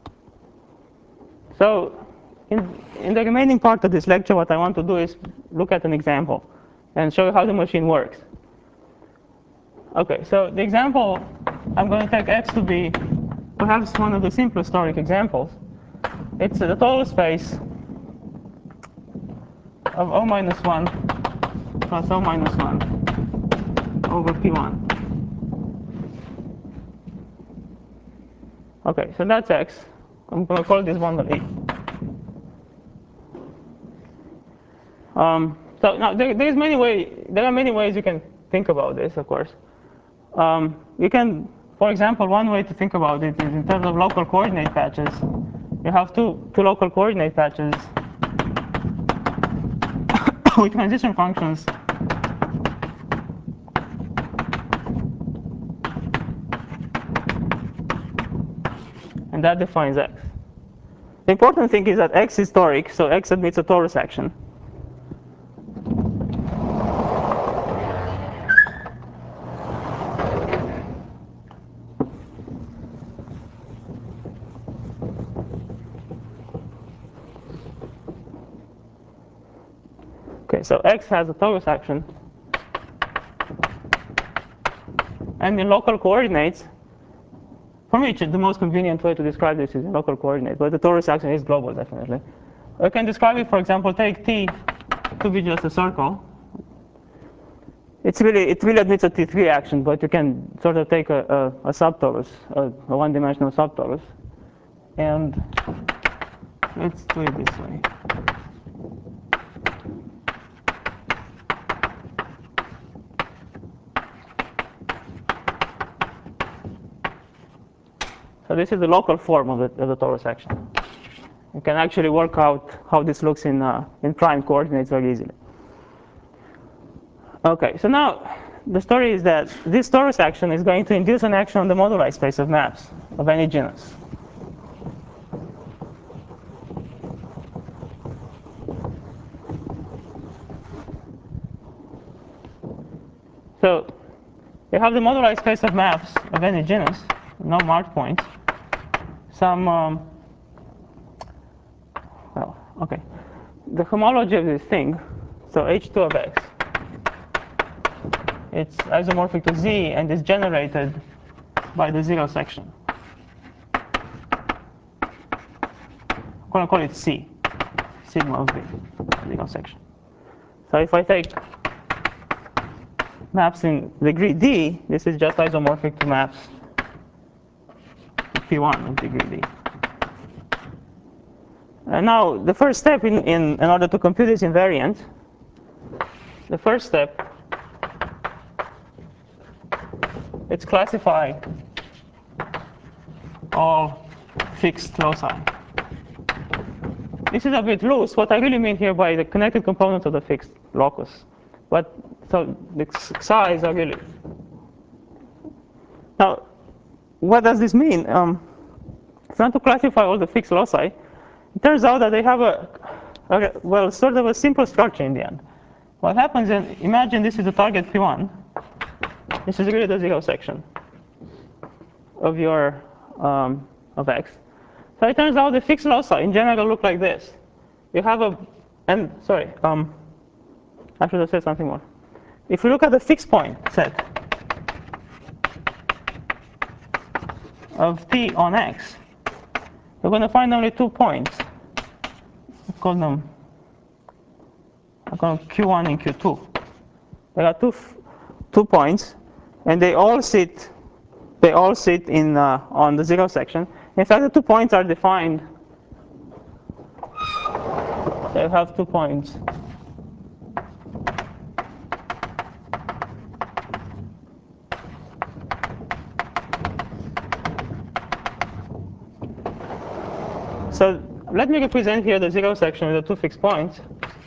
So in, in the remaining part of this lecture, what I want to do is look at an example and show you how the machine works. Okay, so the example, I'm going to take X to be perhaps one of the simplest toric examples. It's the total space of O minus one plus O minus one over P one. Okay, so that's X. I'm going to call this bundle E. Um, so now there, there's many way, there are many ways you can think about this, of course. Um, you can for example, one way to think about it is in terms of local coordinate patches. You have two, two local coordinate patches with transition functions and that defines x. The important thing is that x is toric, so x admits a torus action. Okay, so x has a torus action. And in local coordinates, for me, the most convenient way to describe this is in local coordinates, but the torus action is global, definitely. I can describe it, for example, take T to be just a circle. It's really, it really admits a T three action, but you can sort of take a, a, a subtorus, a, a one-dimensional subtorus. And let's do it this way. So this is the local form of the, of the torus action. You can actually work out how this looks in, uh, in prime coordinates very easily. OK, so now the story is that this torus action is going to induce an action on the moduli space of maps of any genus. So you have the moduli space of maps of any genus, no marked points. Some, um, well, OK. The homology of this thing, so H two of x, it's isomorphic to Z and is generated by the zero section. I'm going to call it C, sigma of B, zero section. So if I take maps in degree D, this is just isomorphic to maps P one of degree D. And now the first step in, in, in order to compute this invariant, the first step, it's classify all fixed loci. This is a bit loose. What I really mean here by the connected components of the fixed locus. But so the xi's are really. Now, what does this mean? Um, if you want to classify all the fixed loci, it turns out that they have a, a well, sort of a simple structure in the end. What happens is, imagine this is the target P one. This is really the zero section of your um, of x. So it turns out the fixed loci in general look like this. You have a, and sorry, um, I should have said something more. If you look at the fixed point set of T on x, you're going to find only two points. I call them, I call them Q one and Q two. There are two, two points, and they all sit, they all sit in uh, on the zero section. In fact, the two points are defined. So you have two points. So let me represent here the zero section with the two fixed points.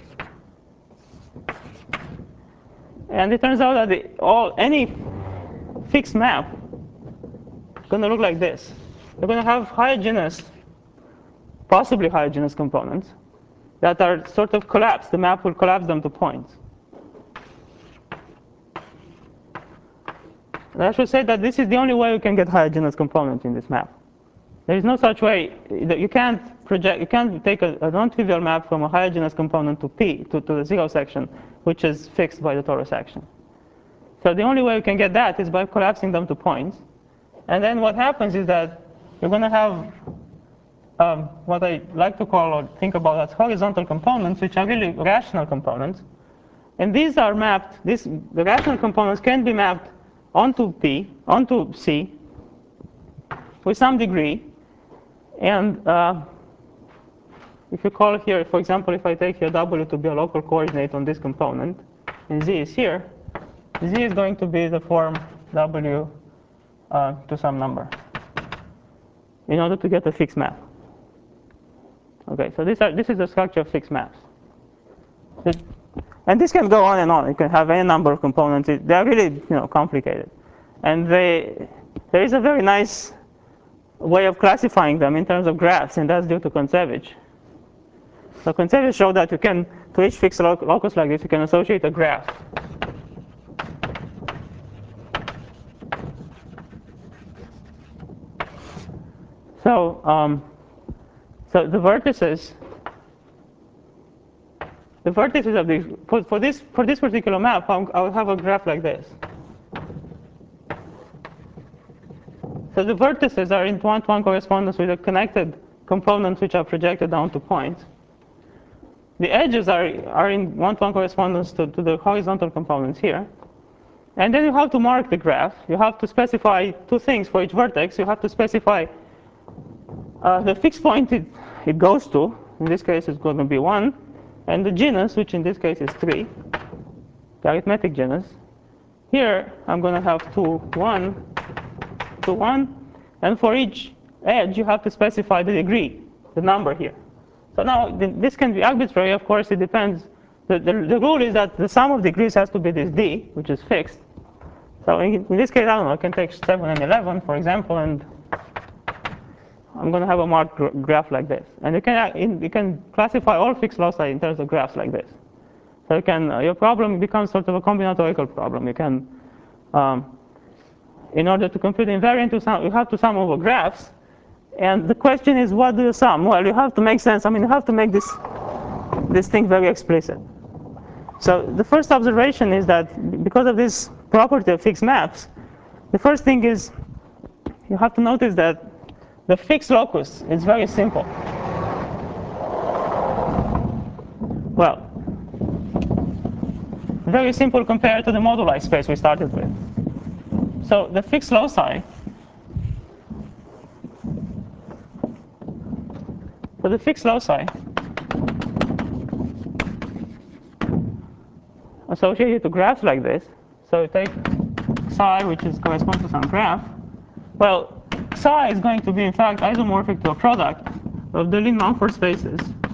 And it turns out that the, all any fixed map is going to look like this. You're going to have higher genus, possibly higher genus components that are sort of collapsed. The map will collapse them to points. And I should say that this is the only way you can get higher genus components in this map. There is no such way. You can't project. You can't take a, a non-trivial map from a higher genus component to P, to, to the zero section, which is fixed by the torus action. So the only way you can get that is by collapsing them to points. And then what happens is that you're going to have um, what I like to call or think about as horizontal components, which are really rational components. And these are mapped. This, the rational components can be mapped onto P, onto C, with some degree. And uh, if you call here, for example, if I take here W to be a local coordinate on this component, and Z is here, Z is going to be the form W uh, to some number in order to get a fixed map. Okay, so these are, this is the structure of fixed maps. It, and this can go on and on. You can have any number of components. It, they're really you know, complicated. And they, there is a very nice way of classifying them in terms of graphs, and that's due to Kontsevich. So Kontsevich showed that you can, to each fixed loc locus like this, you can associate a graph. So, um, so the vertices, the vertices of these for, for this for this particular map, I would have a graph like this. So the vertices are in one-to-one correspondence with the connected components which are projected down to points. The edges are are in one-to-one correspondence to, to the horizontal components here. And then you have to mark the graph. You have to specify two things for each vertex. You have to specify Uh, the fixed point it, it goes to, in this case it's going to be one, and the genus, which in this case is three, the arithmetic genus. Here I'm going to have two, one, two, one, and for each edge you have to specify the degree, the number here. So now th this can be arbitrary, of course it depends. The, the, the rule is that the sum of degrees has to be this d, which is fixed. So in, in this case, I don't know, I can take seven and eleven, for example, and I'm going to have a marked gra graph like this. And you can, in, you can classify all fixed loci in terms of graphs like this. So you can, uh, your problem becomes sort of a combinatorial problem. You can, um, in order to compute invariant, you, sum, you have to sum over graphs. And the question is, what do you sum? Well, you have to make sense. I mean, you have to make this, this thing very explicit. So the first observation is that because of this property of fixed maps, the first thing is you have to notice that the fixed locus is very simple. Well, very simple compared to the moduli space we started with. So the fixed loci, so the fixed loci associated to graphs like this. So you take psi, which is corresponds to some graph. Well, psi is going to be, in fact, isomorphic to a product of the Lin-Mumford spaces,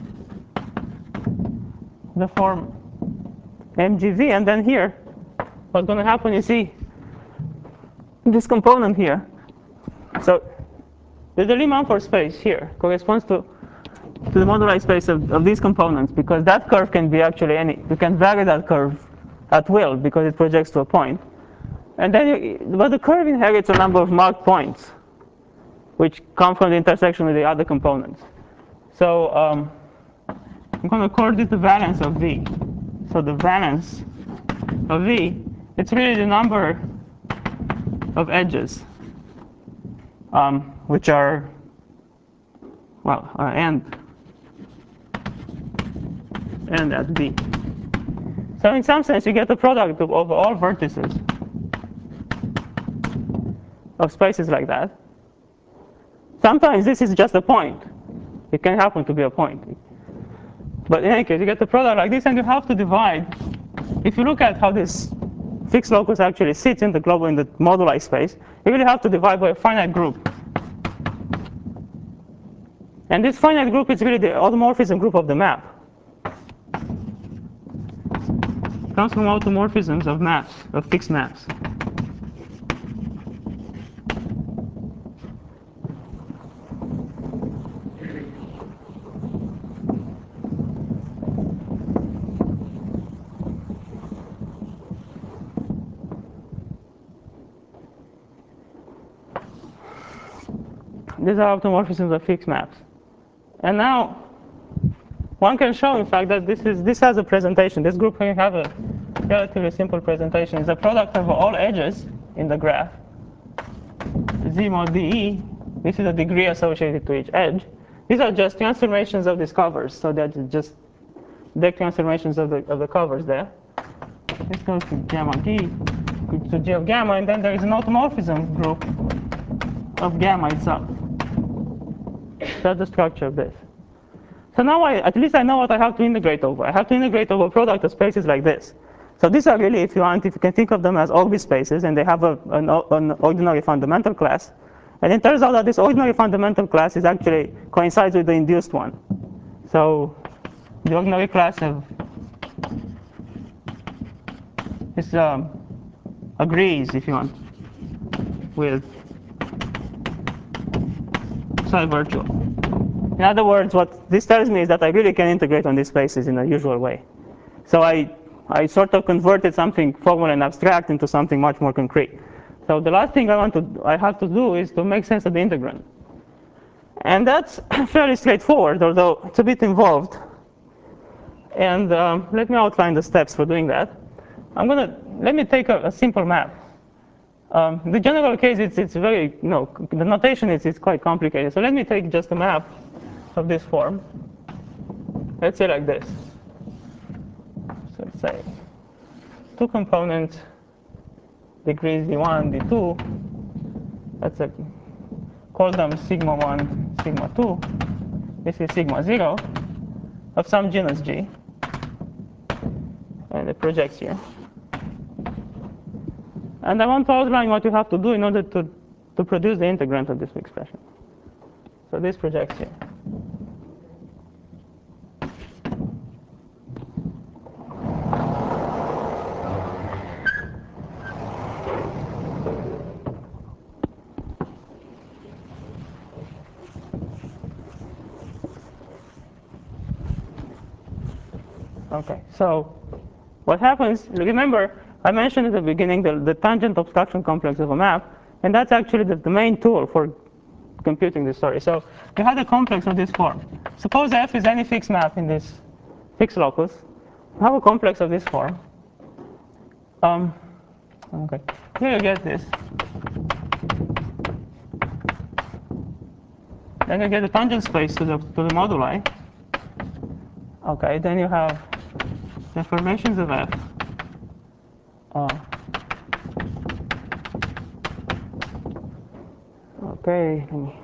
the form M G V. And then here, what's going to happen, you see this component here. So the Lin-Mumford space here corresponds to, to the moduli space of, of these components, because that curve can be actually any. You can vary that curve at will, because it projects to a point. And then, you, but the curve inherits a number of marked points, which come from the intersection with the other components. So um, I'm going to call this the valence of V. So the valence of V, it's really the number of edges, um, which are, well, uh, end, end at V. So in some sense, you get the product of, of all vertices of spaces like that. Sometimes this is just a point. It can happen to be a point. But in any case, you get the product like this, and you have to divide. If you look at how this fixed locus actually sits in the global, in the moduli space, you really have to divide by a finite group. And this finite group is really the automorphism group of the map. It comes from automorphisms of maps, of fixed maps. These are automorphisms of fixed maps. And now, one can show, in fact, that this is this has a presentation. This group can have a relatively simple presentation. It's a product of all edges in the graph. Z mod dE. This is the degree associated to each edge. These are just transformations of these covers. So they're just deck transformations of the of the covers there. This goes to gamma D, to G of gamma, and then there is an automorphism group of gamma itself. That's the structure of this. So now I, at least I know what I have to integrate over. I have to integrate over a product of spaces like this. So these are really, if you want, if you can think of them as Ogbe spaces, and they have a, an, an ordinary fundamental class. And it turns out that this ordinary fundamental class is actually coincides with the induced one. So the ordinary class of is um, agrees, if you want, with psi virtual. In other words, what this tells me is that I really can integrate on these spaces in a usual way. So I, I sort of converted something formal and abstract into something much more concrete. So the last thing I want to, I have to do is to make sense of the integrand. And that's fairly straightforward, although it's a bit involved. And um, let me outline the steps for doing that. I'm going to, let me take a, a simple map. Um, the general case, it's, it's very, you know, the notation is, is quite complicated. So let me take just a map of this form. Let's say like this. So let's say two components, degrees d one, d two. That's a, call them sigma one, sigma two. This is sigma zero of some genus G. And it projects here. And I want to outline what you have to do in order to, to produce the integrand of this expression. So this projects here. Okay, so what happens, remember, I mentioned at the beginning the, the tangent obstruction complex of a map, and that's actually the, the main tool for computing this story. So you have a complex of this form. Suppose F is any fixed map in this fixed locus. You have a complex of this form. Um, okay, here you get this. Then you get the tangent space to the, to the moduli. Okay, then you have deformations of F. Uh, okay, let me.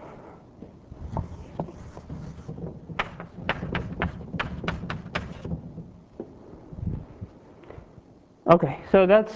Okay, so that's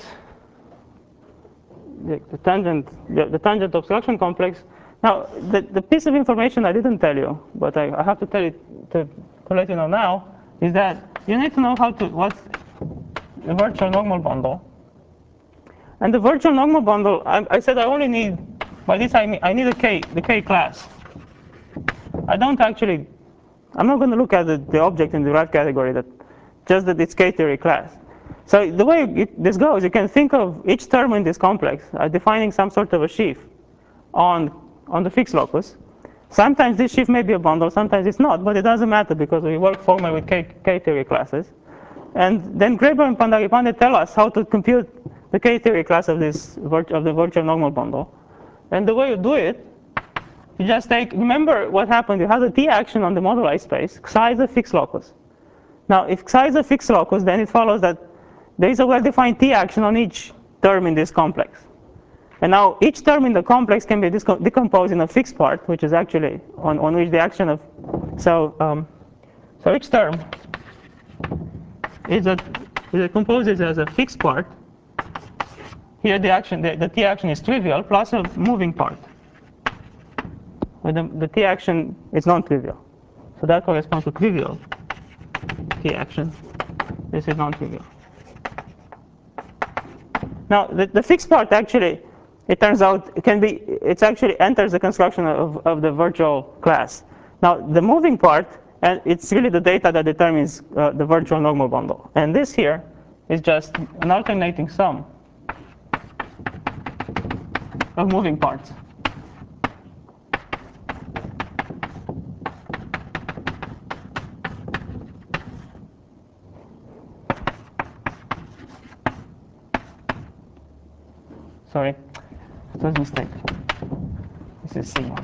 the, the tangent, the, the tangent obstruction complex. Now, the, the piece of information I didn't tell you, but I, I have to tell it to, to let you know now, is that you need to know how to what's the virtual normal bundle. And the virtual normal bundle, I, I said I only need, by this I mean I need a K, the K class. I don't actually, I'm not going to look at the, the object in the right category, that just that it's K theory class. So the way it, this goes, you can think of each term in this complex uh, defining some sort of a sheaf on, on the fixed locus. Sometimes this sheaf may be a bundle, sometimes it's not, but it doesn't matter because we work formally with K, K theory classes. And then Graeber and Pandaripane tell us how to compute the K theory class of this of the virtual normal bundle. And the way you do it, you just take, remember what happened, you have the T action on the moduli space, psi is a fixed locus. Now, if psi is a fixed locus, then it follows that there is a well-defined T action on each term in this complex. And now each term in the complex can be decomposed in a fixed part, which is actually on, on which the action of, so, um, so each term is a, is a composes as a fixed part. Here the action, the, the T action is trivial plus a moving part. But the, the T action is non-trivial. So that corresponds to trivial T action. This is non-trivial. Now, the, the fixed part actually, it turns out, it can be, it's actually enters the construction of, of the virtual class. Now, the moving part, and it's really the data that determines uh, the virtual normal bundle. And this here is just an alternating sum of moving parts. Sorry, it was a mistake. This is sigma.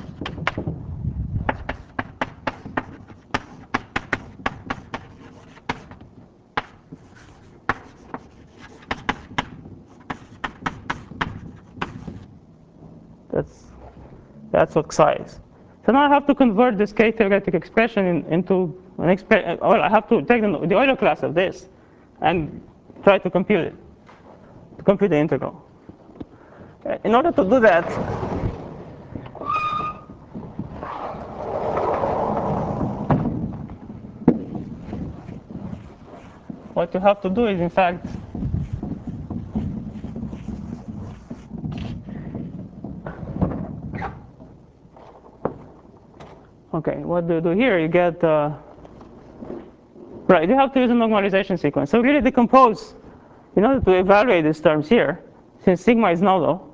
That's that's what psi is. So now I have to convert this K theoretic expression in, into an expression. Well, I have to take the, the Euler class of this, and try to compute it, to compute the integral. In order to do that, what you have to do is, in fact, okay, what do you do here? You get, uh, right, you have to use a normalization sequence. So really decompose, in order to evaluate these terms here, since sigma is nodal,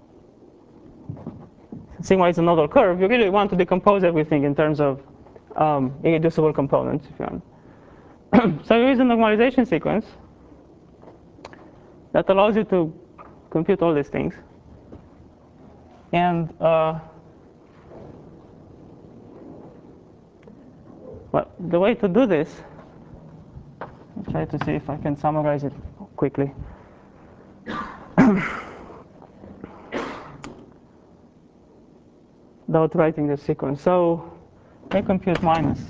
sigma is a nodal curve, you really want to decompose everything in terms of um, irreducible components, if you want. So you use a normalization sequence that allows you to compute all these things. And uh, well, the way to do this, I'll try to see if I can summarize it quickly. Without writing the sequence. So I compute minus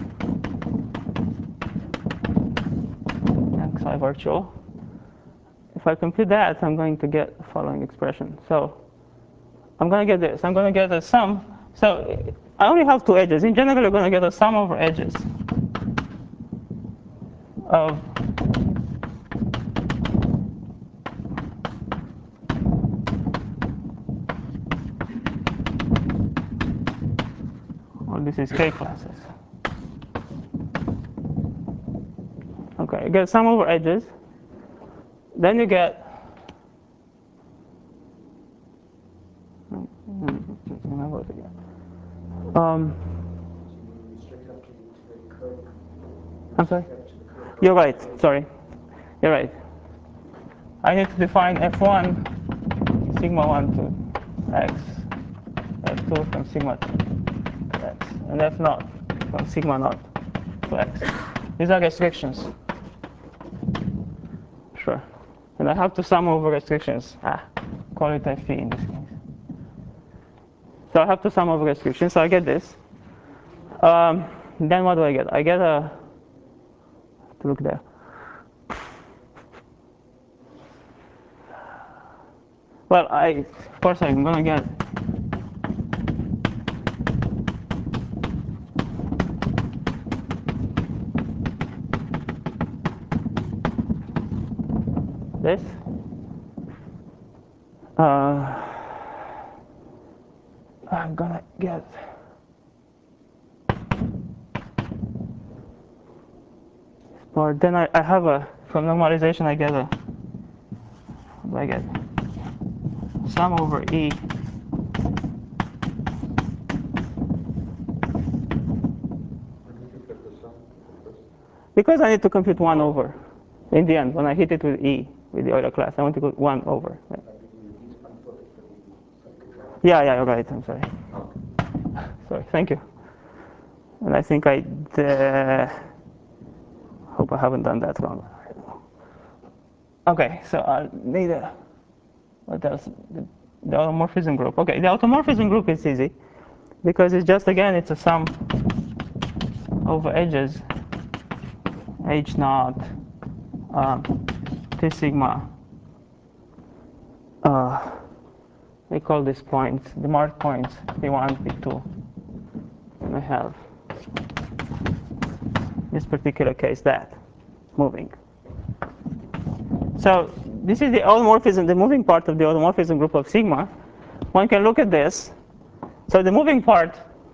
xi virtual. If I compute that, I'm going to get the following expression. So I'm going to get this. I'm going to get a sum. So I only have two edges. In general, you're going to get a sum over edges of well, this is k classes. Okay, you get sum over edges. Then you get um, I'm sorry? You're right, sorry. You're right. I need to define f one sigma one to x, f two from sigma to x, and f naught from sigma naught to x. These are restrictions. Sure. And I have to sum over restrictions. Ah, call it F P in this case. So I have to sum over restrictions, so I get this. Um, then what do I get? I get a, to look there. Well, I, of course I'm gonna get this. Uh, I'm gonna get or then I, I have a, from normalization I get a, what do I get? Sum over E because I need to compute one over in the end when I hit it with E with the Euler class. I want to go one over. Right? Yeah, yeah, you're right. I'm sorry. Sorry, thank you. And I think I uh, hope I haven't done that wrong. Okay, so I need a, what else? The, the automorphism group. Okay, the automorphism group is easy because it's just, again, it's a sum over edges, H naught, um, T sigma. Uh, we call these points, the marked points, P one, P two. And I have, in this particular case, that, moving. So this is the automorphism, the moving part of the automorphism group of sigma. One can look at this. So the moving part,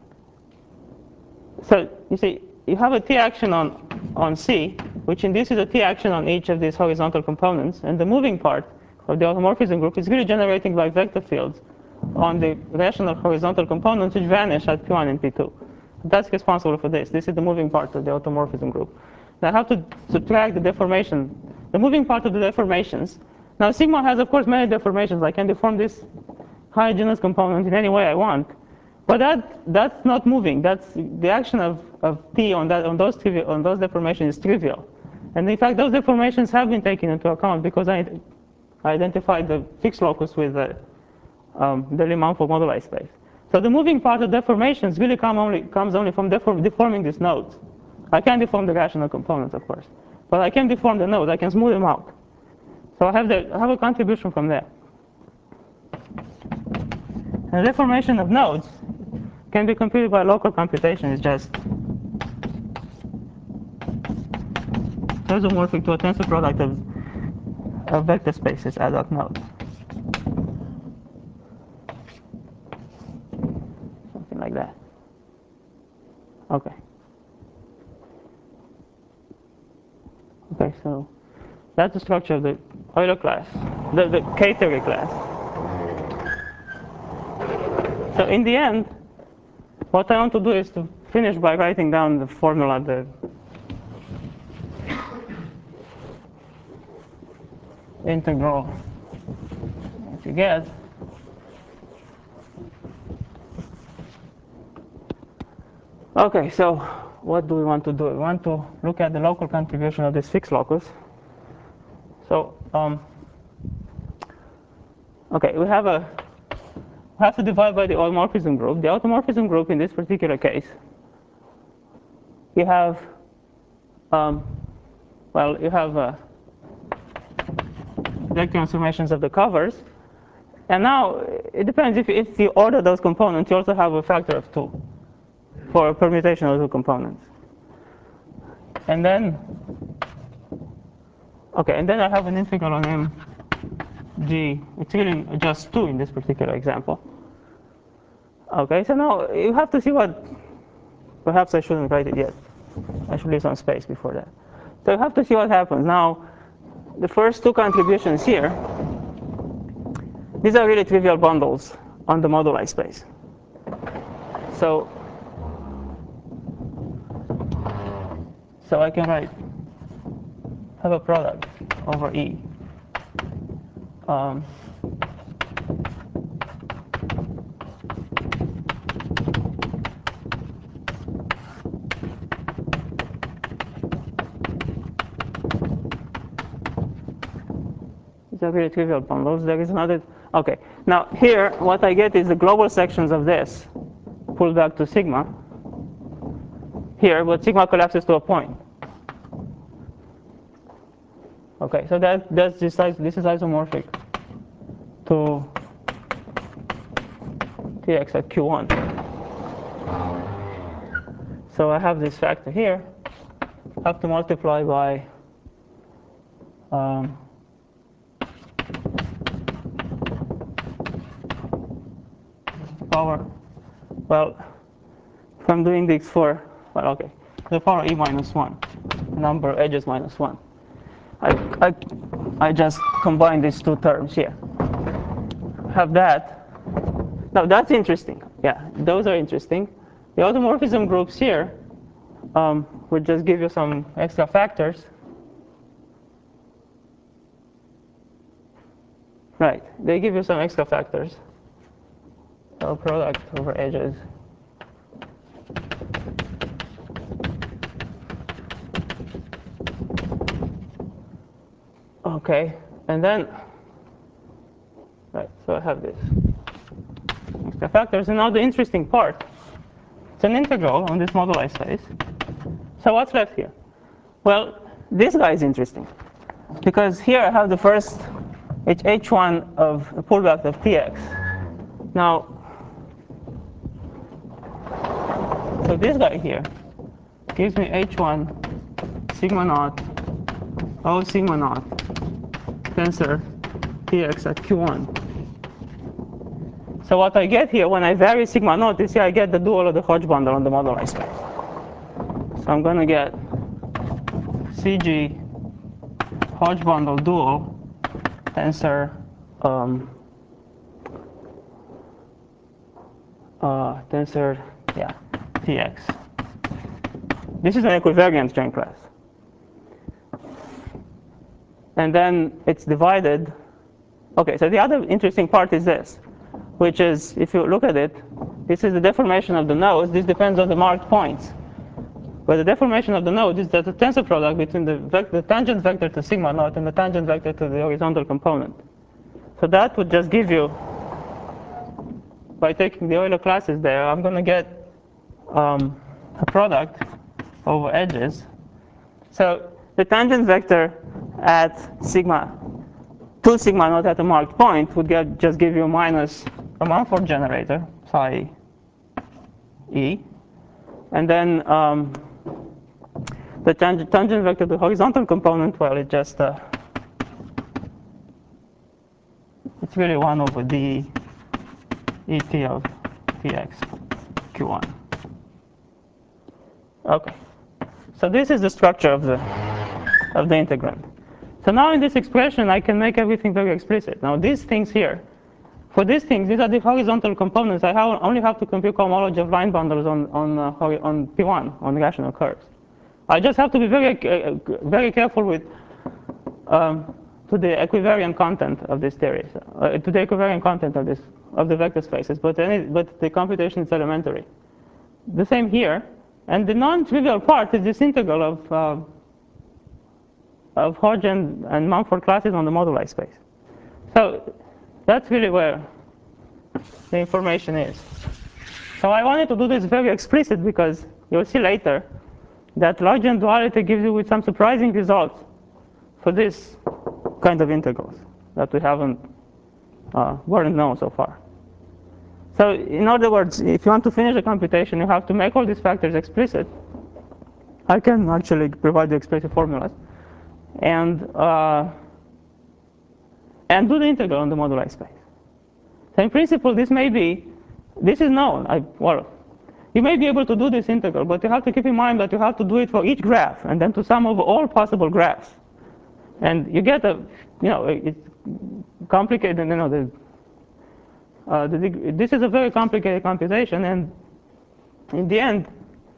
so you see, you have a T action on, on C, which induces a T action on each of these horizontal components. And the moving part of the automorphism group is really generating by vector fields on the rational horizontal components which vanish at P one and P two. That's responsible for this. This is the moving part of the automorphism group. Now I have to subtract the deformation, the moving part of the deformations. Now sigma has, of course, many deformations. I can deform this homogeneous component in any way I want. But that, that's not moving. That's the action of, of T on, that, on, those trivial, on those deformations is trivial. And in fact, those deformations have been taken into account because I, I identified the fixed locus with the, um, the Riemann-Fock moduli space. So the moving part of deformations really come only, comes only from deform, deforming these nodes. I can't deform the rational components, of course. But I can deform the nodes. I can smooth them out. So I have, the, I have a contribution from there. And the deformation of nodes can be computed by local computation. It's just isomorphic to a tensor product of, of vector spaces ad hoc nodes. Something like that. Okay. Okay, so that's the structure of the Euler class, the, the K-theory class. So in the end, what I want to do is to finish by writing down the formula, the integral that you get. Okay, so what do we want to do? We want to look at the local contribution of this fixed locus. So, um, okay, we have a we have to divide by the automorphism group. The automorphism group in this particular case, you have, um, well, you have uh, vector transformations of the covers, and now it depends if if you order those components, you also have a factor of two for a permutation of two components, and then. Okay, and then I have an integral on M G. It's really just two in this particular example. Okay, so now you have to see what, perhaps I shouldn't write it yet. I should leave some space before that. So you have to see what happens. Now, the first two contributions here, these are really trivial bundles on the moduli space. So, so I can write, have a product over E. Um, These are really trivial bundles. There is another. Okay. Now here, what I get is the global sections of this pulled back to sigma. Here, but sigma collapses to a point. Okay. So that that's this this is isomorphic to Tx at Q one. So I have this factor here. I have to multiply by um, power. Well, if I'm doing this for, well, okay, the power E minus one, number of edges minus one. I, I, I just combine these two terms here. Have that. Now that's interesting. Yeah, those are interesting. The automorphism groups here um, would just give you some extra factors. Right, they give you some extra factors. So product over edges. Okay, and then, right, so I have this extra factors. And now the interesting part, it's an integral on this moduli space. So what's left here? Well, this guy is interesting, because here I have the first, it's H one of a pullback of Tx. Now, so this guy here gives me H one sigma naught O sigma naught tensor Tx at Q one. So what I get here when I vary sigma naught is here I get the dual of the Hodge bundle on the moduli space. So I'm going to get C G Hodge bundle dual tensor um, uh, tensor yeah Tx. This is an equivariant joint class. And then it's divided. Okay, so the other interesting part is this, which is, if you look at it, this is the deformation of the nodes. This depends on the marked points. But the deformation of the node is that the tensor product between the, the tangent vector to sigma naught and the tangent vector to the horizontal component. So that would just give you, by taking the Euler classes there, I'm going to get um, a product over edges. So the tangent vector at sigma two sigma naught at a marked point would get, just give you minus a Mumford generator, psi e. And then um, the tangent, tangent vector to the horizontal component, well, it just, uh, it's really one over d et of Tx q one. Okay. So this is the structure of the, of the integrand. So now in this expression, I can make everything very explicit. Now these things here, for these things, these are the horizontal components. I have, only have to compute cohomology of line bundles on, on, uh, on P one, on rational curves. I just have to be very, uh, very careful with um, to the equivariant content of this theory, uh, to the equivariant content of this of the vector spaces. But any, but the computation is elementary. The same here, and the non-trivial part is this integral of uh, of Hodge and, and Mumford classes on the moduli space. So that's really where the information is. So I wanted to do this very explicit because you'll see later that Lagrange duality gives you with some surprising results for this kind of integrals that we haven't uh, weren't known so far. So in other words, if you want to finish a computation, you have to make all these factors explicit. I can actually provide the explicit formulas, and uh, and do the integral on the moduli space. So in principle, this may be, this is known. I, well, you may be able to do this integral, but you have to keep in mind that you have to do it for each graph, and then to sum over all possible graphs. And you get a, you know, it's complicated. You know, the, uh, the this is a very complicated computation, and in the end,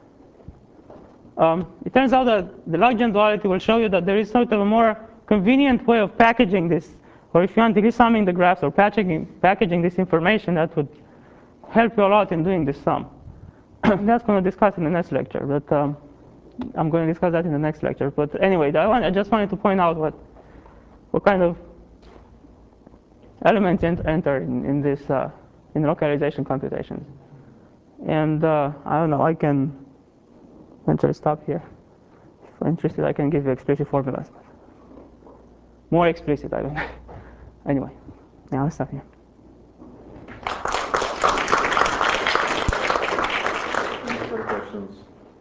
um, it turns out that the Lagrange duality will show you that there is sort of a more convenient way of packaging this, or if you want degree summing the graphs or packaging packaging this information, that would help you a lot in doing this sum. That's going to discuss in the next lecture, but um, I'm going to discuss that in the next lecture. But anyway, I, want, I just wanted to point out what what kind of elements enter in, in this uh, in localization computations. And uh, I don't know, I can eventually stop here. If you're interested, I can give you explicit formulas. More explicit, I mean. Anyway, now I'll stop here. Any other questions?